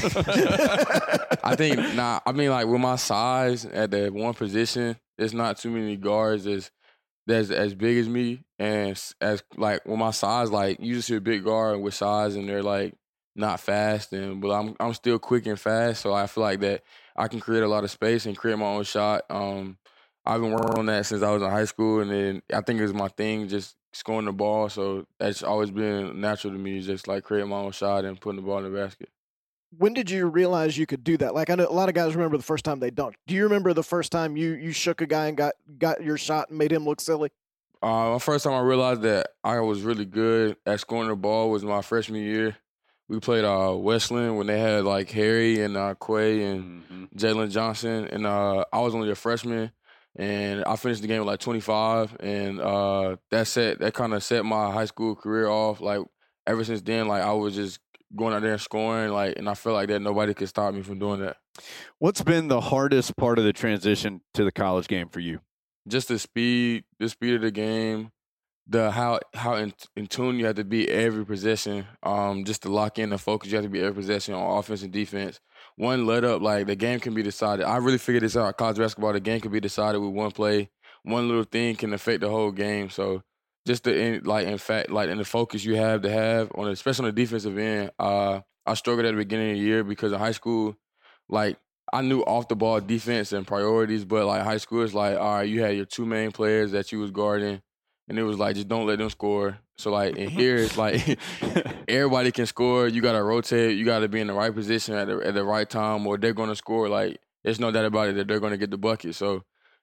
I think, nah, I mean, like, with my size at that one position, there's not too many guards that's, that's as big as me. And as, like, with my size, like, you just see a big guard with size and they're, like, not fast. And But I'm I'm still quick and fast, so I feel like that I can create a lot of space and create my own shot. Um, I've been working on that since I was in high school, and then I think it was my thing, just scoring the ball. So that's always been natural to me, just like creating my own shot and putting the ball in the basket. When did you realize you could do that? Like, I know a lot of guys remember the first time they dunked. Do you remember the first time you you shook a guy and got, got your shot and made him look silly? Uh, my first time I realized that I was really good at scoring the ball was my freshman year. We played uh, Westland when they had like Harry and uh, Quay and mm-hmm. Jalen Johnson, and uh, I was only a freshman. And I finished the game with like twenty-five, and uh, that set that kind of set my high school career off. Like ever since then, like I was just going out there and scoring, like, and I felt like that nobody could stop me from doing that. What's been the hardest part of the transition to the college game for you? Just the speed, the speed of the game, the how how in, in tune you have to be every possession. Um, just to lock in the focus, you have to be every possession on offense and defense. One let up, like, the game can be decided. I really figured this out. College basketball, the game can be decided with one play. One little thing can affect the whole game. So just the, like, in fact, like, in the focus you have to have, on especially on the defensive end, uh, I struggled at the beginning of the year because in high school, like, I knew off-the-ball defense and priorities, but, like, high school, it's like, all right, you had your two main players that you was guarding, and it was like, just don't let them score. So, like, in here, it's like everybody can score. You got to rotate. You got to be in the right position at the, at the right time, or they're going to score. Like, there's no doubt about it that they're going to get the bucket. So,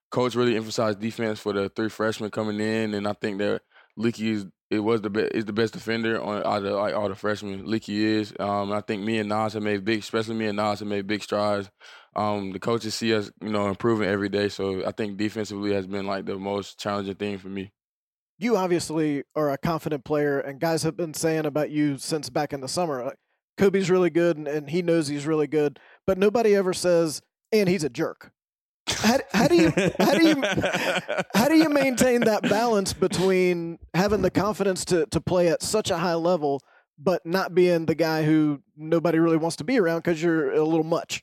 coach really emphasized defense for the three freshmen coming in, and I think that Leaky is it was the be- is the best defender on out of like all the freshmen. Leaky is. Um, I think me and Nas have made big, especially me and Nas have made big strides. Um, the coaches see us, you know, improving every day. So I think defensively has been like the most challenging thing for me. You obviously are a confident player, and guys have been saying about you since back in the summer. Like, Kobe's really good, and, and he knows he's really good, but nobody ever says, and he's a jerk. How, how do you how do you how do you maintain that balance between having the confidence to to play at such a high level, but not being the guy who nobody really wants to be around because you're a little much?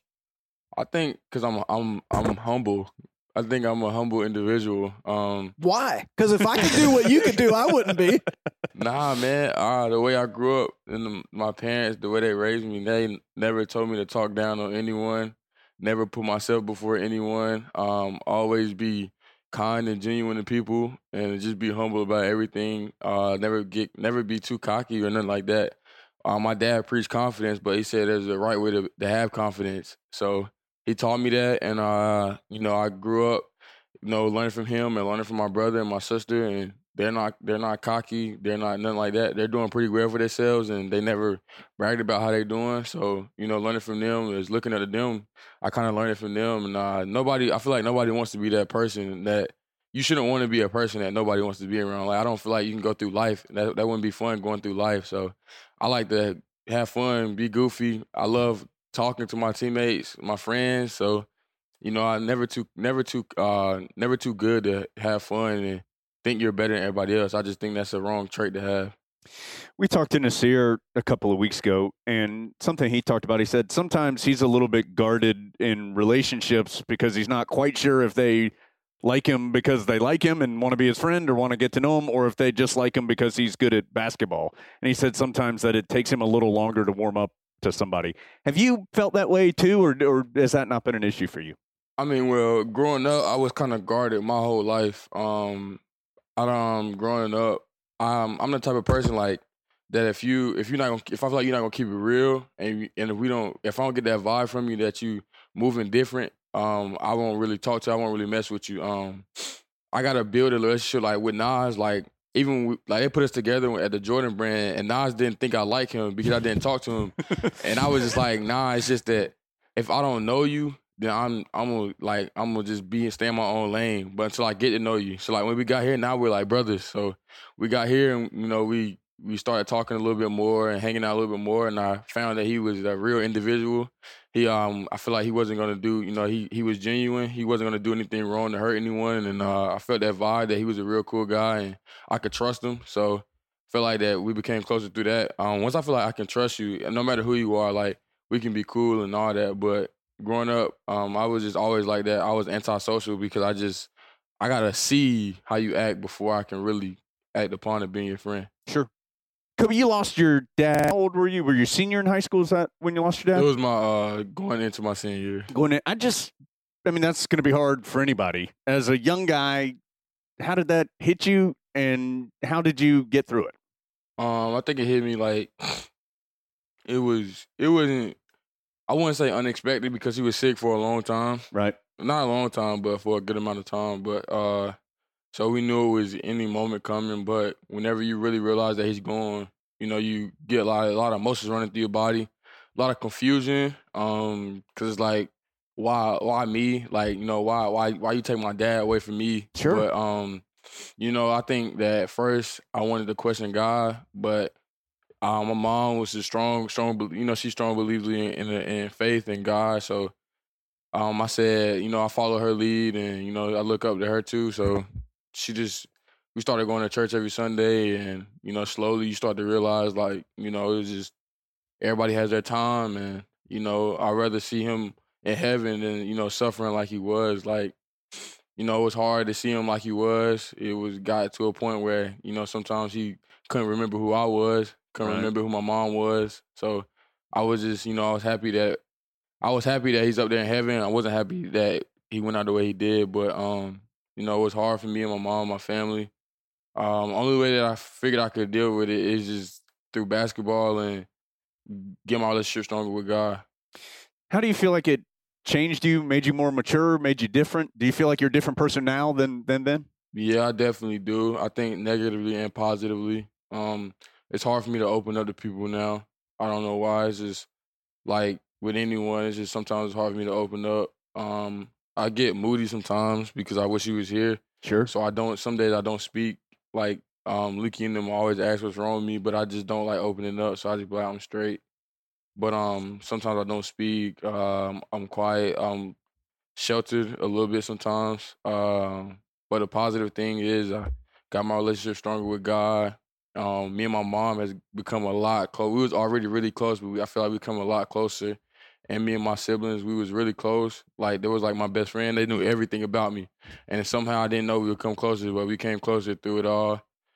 I think because I'm I'm I'm humble. I think I'm a humble individual. Um, Why? Because if I could do what you could do, I wouldn't be. Nah, man. Uh, the way I grew up and the, my parents, the way they raised me, they never told me to talk down on anyone. Never put myself before anyone. Um, always be kind and genuine to people, and just be humble about everything. Uh, never get, never be too cocky or nothing like that. Uh, my dad preached confidence, but he said there's a right way to, to have confidence. So he taught me that, and uh, you know, I grew up, you know, learning from him and learning from my brother and my sister, and they're not they're not cocky, they're not nothing like that. They're doing pretty well for themselves, and they never bragged about how they're doing. So, you know, learning from them is looking at them. I kind of learned it from them, and uh, nobody. I feel like nobody wants to be that person that you shouldn't want to be a person that nobody wants to be around. Like I don't feel like you can go through life. That that wouldn't be fun going through life. So I like to have fun, be goofy. I love talking to my teammates, my friends. So, you know, I never too never too uh, never too good to have fun and think you're better than everybody else. I just think that's a wrong trait to have. We talked to Nasir a couple of weeks ago, and something he talked about, he said sometimes he's a little bit guarded in relationships because he's not quite sure if they like him because they like him and want to be his friend or want to get to know him, or if they just like him because he's good at basketball. And he said sometimes that it takes him a little longer to warm up to somebody. Have you felt that way too, or, or has that not been an issue for you? I mean, well, growing up, I was kind of guarded my whole life. Um, I um growing up, um, I'm the type of person like that. If you if you're not gonna, if I feel like you're not gonna keep it real, and and if we don't, if I don't get that vibe from you that you moving different, um, I won't really talk to you. I won't really mess with you. Um, I gotta build a relationship like with Nas. Like even we, like they put us together at the Jordan brand, and Nas didn't think I like him because I didn't talk to him, and I was just like, nah, it's just that if I don't know you, then I'm I'm gonna like I'm gonna just be and stay in my own lane. But until I get to know you, so like when we got here, now we're like brothers. So we got here, and you know we we started talking a little bit more and hanging out a little bit more. And I found that he was a real individual. He um I feel like he wasn't gonna do you know he he was genuine. He wasn't gonna do anything wrong to hurt anyone. And uh, I felt that vibe that he was a real cool guy and I could trust him. So I feel like that we became closer through that. Um, once I feel like I can trust you, no matter who you are, like we can be cool and all that, but growing up, um, I was just always like that. I was antisocial because I just, I got to see how you act before I can really act upon it being your friend. Sure. Kobe, you lost your dad. How old were you? Were you senior in high school? Is that when you lost your dad? It was my, uh, going into my senior year. Going in, I just, I mean, that's going to be hard for anybody. As a young guy, how did that hit you and how did you get through it? Um, I think it hit me like, it was, it wasn't, I wouldn't say unexpected because he was sick for a long time. Right. Not a long time, but for a good amount of time. But uh, so we knew it was any moment coming. But whenever you really realize that he's gone, you know, you get a lot, a lot of emotions running through your body, a lot of confusion. Um, because it's like, why, why me? Like, you know, why, why, why you take my dad away from me? Sure. But um, you know, I think that at first I wanted to question God, but. Um, my mom was a strong, strong, you know, she's strong believer in, in in faith and God. So, um, I said, you know, I follow her lead, and you know, I look up to her too. So, she just, we started going to church every Sunday, and you know, slowly you start to realize, like, you know, it was just everybody has their time, and you know, I'd rather see him in heaven than you know suffering like he was. Like, you know, it was hard to see him like he was. It was got to a point where you know sometimes he couldn't remember who I was. Couldn't right. remember who my mom was. So I was just, you know, I was happy that I was happy that he's up there in heaven. I wasn't happy that he went out the way he did, but um, you know, it was hard for me and my mom, my family. Um, only way that I figured I could deal with it is just through basketball and get my relationship stronger with God. How do you feel like it changed you, made you more mature, made you different? Do you feel like you're a different person now than than then? Yeah, I definitely do. I think negatively and positively. Um, it's hard for me to open up to people now. I don't know why. It's just like with anyone, it's just sometimes it's hard for me to open up. Um, I get moody sometimes because I wish he was here. Sure. So I don't. Some days I don't speak. Like um, Leaky and them always ask what's wrong with me, but I just don't like opening up. So I just be like, I'm straight. But um, sometimes I don't speak. Um, I'm quiet. I'm sheltered a little bit sometimes. Um, but the positive thing is I got my relationship stronger with God. Um, me and my mom has become a lot close. We was already really close, but we, I feel like we become a lot closer. And me and my siblings, we was really close. Like, they was like my best friend. They knew everything about me. And somehow I didn't know we would come closer, but we came closer through it all.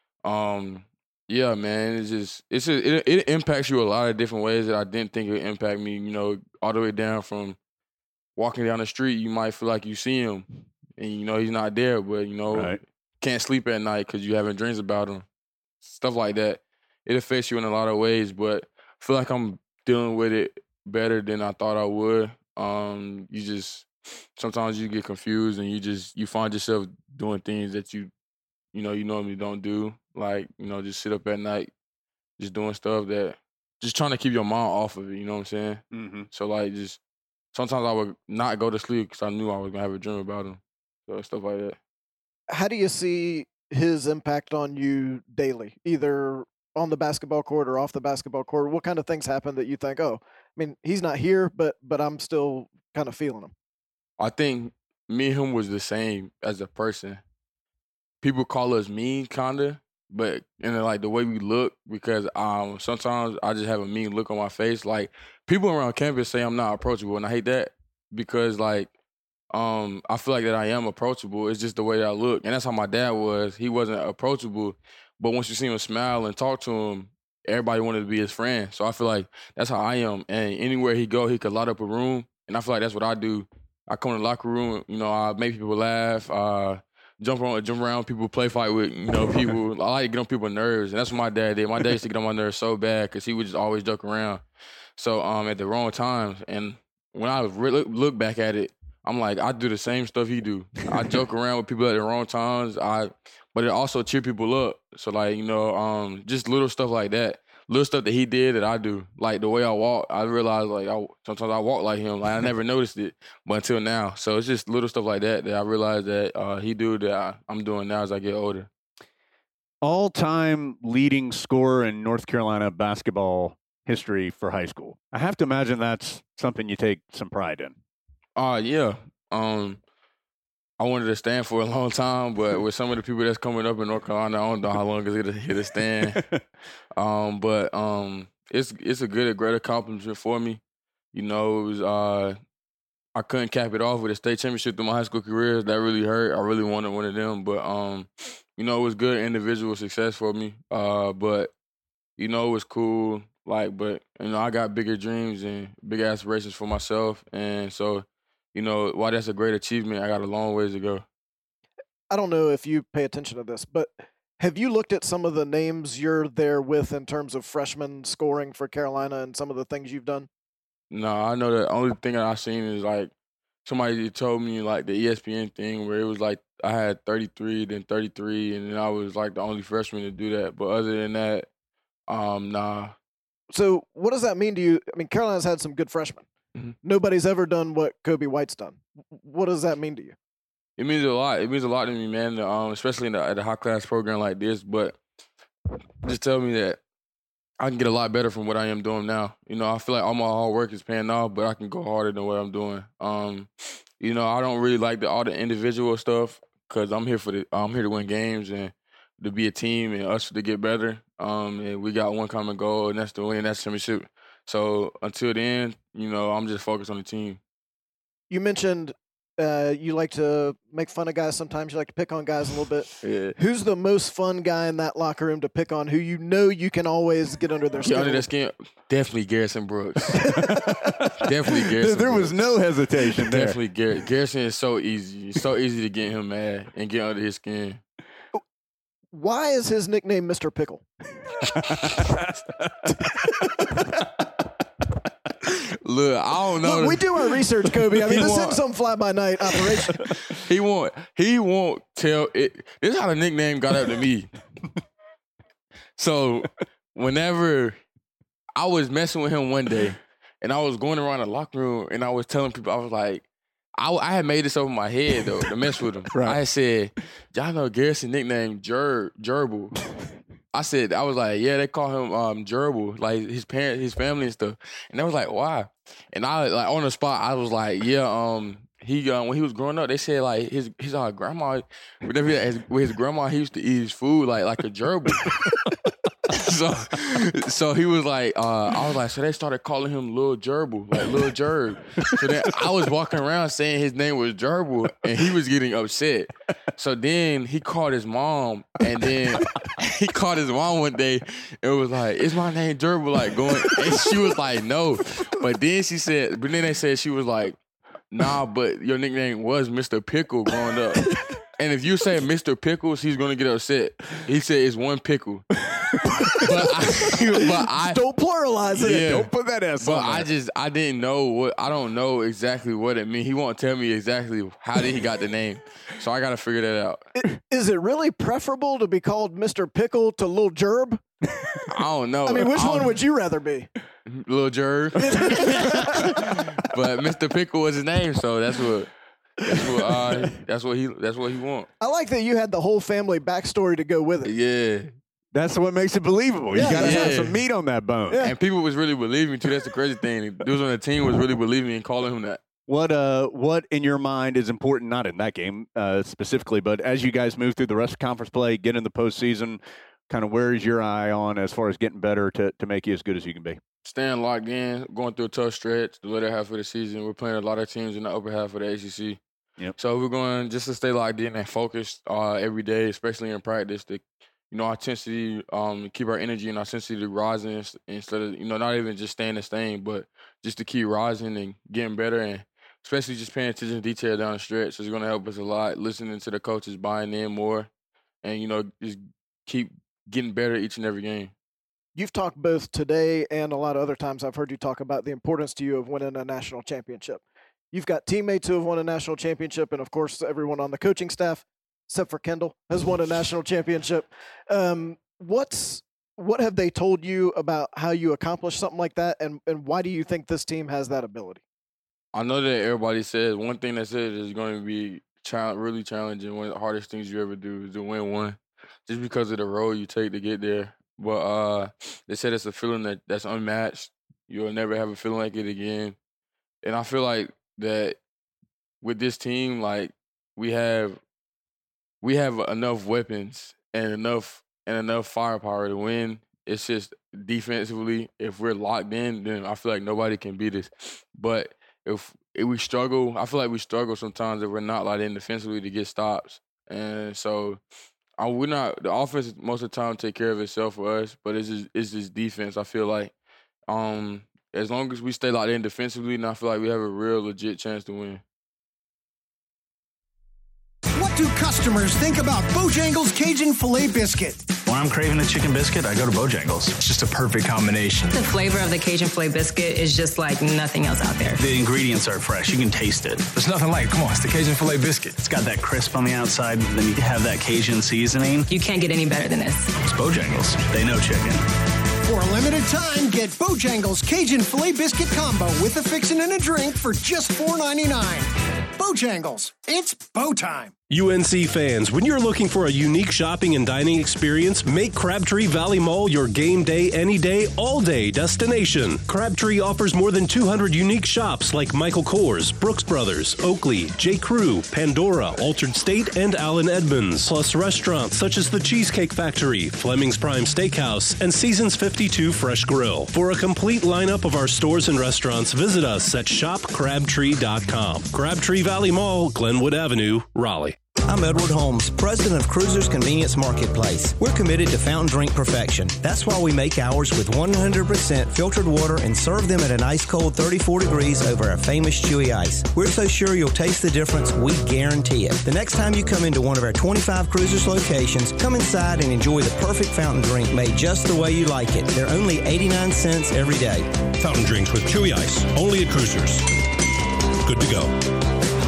Um, yeah, man, it's just, it's just, it, it impacts you a lot of different ways that I didn't think it would impact me, you know, all the way down from walking down the street, you might feel like you see him and, you know, he's not there, but, you know, Right. can't sleep at night because you're having dreams about him. Stuff like that. It affects you in a lot of ways, but I feel like I'm dealing with it better than I thought I would. Um, you just, sometimes you get confused and you just, you find yourself doing things that you, you know, you normally don't do. Like, you know, just sit up at night, just doing stuff that, just trying to keep your mind off of it, you know what I'm saying? Mm-hmm. So, like, just, sometimes I would not go to sleep because I knew I was going to have a dream about him. So, stuff like that. How do you see his impact on you daily, either on the basketball court or off the basketball court? What kind of things happen that you think, oh, I mean, he's not here, but but I'm still kind of feeling him? I think me and him was the same as a person. People call us mean, kinda, but in like the way we look, because um sometimes I just have a mean look on my face. Like, people around campus say I'm not approachable, and I hate that because like um I feel like that I am approachable. It's just the way that I look, and that's how my dad was. He wasn't approachable, but once you see him smile and talk to him, everybody wanted to be his friend. So I feel like that's how I am. And anywhere he go, he could light up a room, and I feel like that's what I do. I come in the locker room, you know, I make people laugh, uh, jump around, jump around people, play fight with, you know, people. I like to get on people's nerves, and that's what my dad did. My dad used to get on my nerves so bad because he would just always joke around. So um, at the wrong times, and when I re- look, look back at it, I'm like, I do the same stuff he do. I joke around with people at the wrong times. I, but it also cheer people up. So like, you know, um, just little stuff like that. Little stuff that he did that I do. Like the way I walk, I realize like I, sometimes I walk like him. Like I never noticed it, but until now. So it's just little stuff like that that I realize that uh, he do that I, I'm doing now as I get older. All-time leading scorer in North Carolina basketball history for high school. I have to imagine that's something you take some pride in. Uh, yeah. Um, I wanted to stand for a long time, but with some of the people that's coming up in North Carolina, I don't know how long it's gonna hit a stand. um, but um, it's it's a good, a great accomplishment for me. You know, it was uh, I couldn't cap it off with a state championship through my high school career. That really hurt. I really wanted one of them, but um, you know, it was good individual success for me. Uh, but you know, it was cool. Like, but you know, I got bigger dreams and big aspirations for myself, and so. You know, while that's a great achievement, I got a long ways to go. I don't know if you pay attention to this, but have you looked at some of the names you're there with in terms of freshmen scoring for Carolina and some of the things you've done? No, I know the only thing that I've seen is like somebody told me like the E S P N thing where it was like I had thirty-three, then thirty-three, and then I was like the only freshman to do that. But other than that, um, nah. So what does that mean to you? I mean, Carolina's had some good freshmen. Mm-hmm. Nobody's ever done what Kobe White's done. What does that mean to you? It means a lot. It means a lot to me, man. Um, especially in the, at a high class program like this. But just tell me that I can get a lot better from what I am doing now. You know, I feel like all my hard work is paying off, but I can go harder than what I'm doing. Um, you know, I don't really like the, all the individual stuff because I'm here for the I'm here to win games and to be a team and us to get better. Um, and we got one common goal, and that's to win that championship. So until then, you know, I'm just focused on the team. You mentioned uh, you like to make fun of guys sometimes. You like to pick on guys a little bit. Yeah. Who's the most fun guy in that locker room to pick on who you know you can always get under their skin? Get under their skin? Definitely Garrison Brooks. Definitely Garrison There Brooks. was no hesitation there. Definitely Garrett. Garrison is so easy. It's so easy to get him mad and get under his skin. Why is his nickname Mister Pickle? Look, I don't know. Look, we do our research, Kobe. I mean, He this want- isn't some fly-by-night operation. he won't. He won't tell it. This is how the nickname got up to me. So, whenever I was messing with him one day, and I was going around the locker room, and I was telling people, I was like, I, I had made this over my head though to mess with him. Right. I had said, y'all know Garrison nickname Ger Gerbil. I said, I was like, yeah, they call him um, Gerbil, like his parents, his family and stuff. And they was like, why? And I like on the spot, I was like, yeah, um, he um, when he was growing up, they said like his his uh, grandma, whenever he, his, with his grandma, he used to eat his food like like a gerbil. so so he was like, uh, I was like, so they started calling him Lil Gerbil, like Lil Gerb. So then I was walking around saying his name was Gerbil, and he was getting upset. So then he called his mom, and then he called his mom one day and was like, "Is my name Gerbil?" Like going, and she was like, "No," but then she said, but then they said she was like, "Nah, but your nickname was Mister Pickle growing up." And if you say Mister Pickles, he's gonna get upset. He said it's one pickle. but I, but I don't pluralize it. Yeah, Don't put that S but on I there. just I didn't know what I don't know exactly what it means. He won't tell me exactly how did he got the name. So I gotta figure that out. Is it really preferable to be called Mister Pickle to Lil Gerb? I don't know. I mean, which I one don't- would you rather be? Lil Jerv. But Mister Pickle was his name, so that's what that's what uh, that's what he that's what he want. I like that you had the whole family backstory to go with it. Yeah. That's what makes it believable. You Yeah, got to have yeah. some meat on that bone. Yeah. And people was really believing me too. That's the crazy thing. Dudes on the team was really believing me and calling him that. What uh, what in your mind is important? Not in that game uh, specifically, but as you guys move through the rest of conference play, get in the postseason, kind of where is your eye on as far as getting better to to make you as good as you can be? Staying locked in, going through a tough stretch, the later half of the season. We're playing a lot of teams in the upper half of the A C C. Yep. So we're going just to stay locked in and focused uh, every day, especially in practice, to you know, our intensity, um, keep our energy and our intensity rising instead of, you know, not even just staying the same, but just to keep rising and getting better, and especially just paying attention to detail down the stretch is going to help us a lot, listening to the coaches, buying in more, and, you know, just keep getting better each and every game. You've talked both today and a lot of other times I've heard you talk about the importance to you of winning a national championship. You've got teammates who have won a national championship, and, of course, everyone on the coaching staff, except for Kendall, has won a national championship. Um, what's what have they told you about how you accomplish something like that, and, and why do you think this team has that ability? I know that everybody says one thing that said is going to be challenge, really challenging. One of the hardest things you ever do is to win one, just because of the road you take to get there. But uh, they said it's a feeling that, that's unmatched. You'll never have a feeling like it again. And I feel like that with this team, like we have we have enough weapons and enough and enough firepower to win. It's just defensively, if we're locked in, then I feel like nobody can beat us. But if, if we struggle, I feel like we struggle sometimes if we're not locked in defensively to get stops. And so I we're not the offense most of the time take care of itself for us, but it's just it's just defense. I feel like um, as long as we stay locked in defensively, then I feel like we have a real legit chance to win. What do customers think about Bojangles Cajun Filet Biscuit? When I'm craving a chicken biscuit, I go to Bojangles. It's just a perfect combination. The flavor of the Cajun filet biscuit is just like nothing else out there. The ingredients are fresh. You can taste it. There's nothing like it. Come on, it's the Cajun filet biscuit. It's got that crisp on the outside, and then you have that Cajun seasoning. You can't get any better than this. It's Bojangles. They know chicken. For a limited time, get Bojangles Cajun Filet Biscuit Combo with a fixin' and a drink for just four ninety-nine. Bojangles, it's Bo time. U N C fans, when you're looking for a unique shopping and dining experience, make Crabtree Valley Mall your game day, any day, all day destination. Crabtree offers more than two hundred unique shops like Michael Kors, Brooks Brothers, Oakley, J. Crew, Pandora, Altered State, and Allen Edmonds. Plus restaurants such as the Cheesecake Factory, Fleming's Prime Steakhouse, and Seasons fifty-two Fresh Grill. For a complete lineup of our stores and restaurants, visit us at shop crabtree dot com. Crabtree Valley Mall, Glenwood Avenue, Raleigh. I'm Edward Holmes, president of Cruisers Convenience Marketplace. We're committed to fountain drink perfection. That's why we make ours with one hundred percent filtered water and serve them at an ice cold thirty-four degrees over our famous chewy ice. We're so sure you'll taste the difference, we guarantee it. The next time you come into one of our twenty-five Cruisers locations, come inside and enjoy the perfect fountain drink made just the way you like it. They're only eighty-nine cents every day. Fountain drinks with chewy ice, only at Cruisers. Good to go.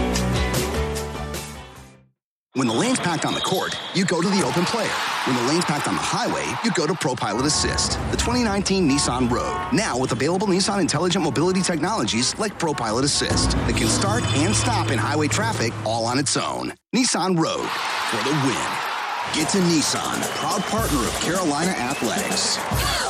When the lane's packed on the court, you go to the open player. When the lane's packed on the highway, you go to ProPilot Assist, the twenty nineteen Nissan Rogue. Now with available Nissan intelligent mobility technologies like ProPilot Assist that can start and stop in highway traffic all on its own. Nissan Rogue for the win. Get to Nissan, proud partner of Carolina Athletics.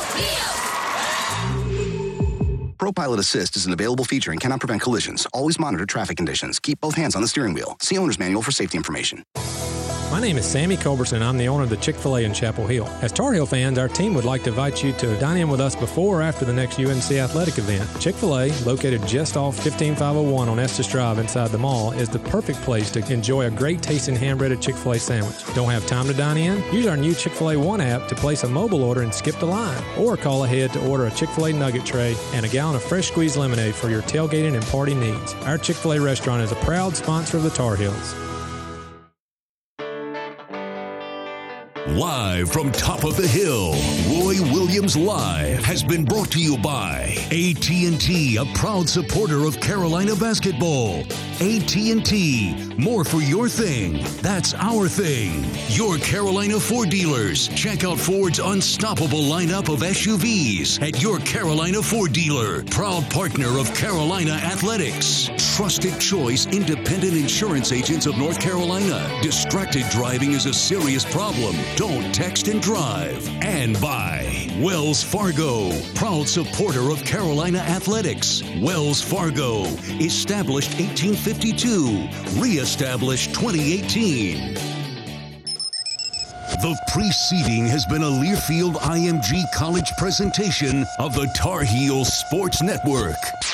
ProPilot Assist is an available feature and cannot prevent collisions. Always monitor traffic conditions. Keep both hands on the steering wheel. See owner's manual for safety information. My name is Sammy Culberson. I'm the owner of the Chick-fil-A in Chapel Hill. As Tar Heel fans, our team would like to invite you to dine in with us before or after the next U N C athletic event. Chick-fil-A, located just off fifteen five oh one on Estes Drive inside the mall, is the perfect place to enjoy a great tasting hand-breaded Chick-fil-A sandwich. Don't have time to dine in? Use our new Chick-fil-A One app to place a mobile order and skip the line. Or call ahead to order a Chick-fil-A nugget tray and a gallon of fresh squeezed lemonade for your tailgating and party needs. Our Chick-fil-A restaurant is a proud sponsor of the Tar Heels. Live from top of the hill, Roy Williams Live has been brought to you by A T and T, a proud supporter of Carolina basketball. A T and T, more for your thing. That's our thing. Your Carolina Ford dealers. Check out Ford's unstoppable lineup of S U Vs at your Carolina Ford dealer. Proud partner of Carolina Athletics. Trusted choice, independent insurance agents of North Carolina. Distracted driving is a serious problem. Don't text and drive. And by Wells Fargo, proud supporter of Carolina Athletics. Wells Fargo, established eighteen fifty-two, reestablished twenty eighteen. The preceding has been a Learfield I M G College presentation of the Tar Heels Sports Network.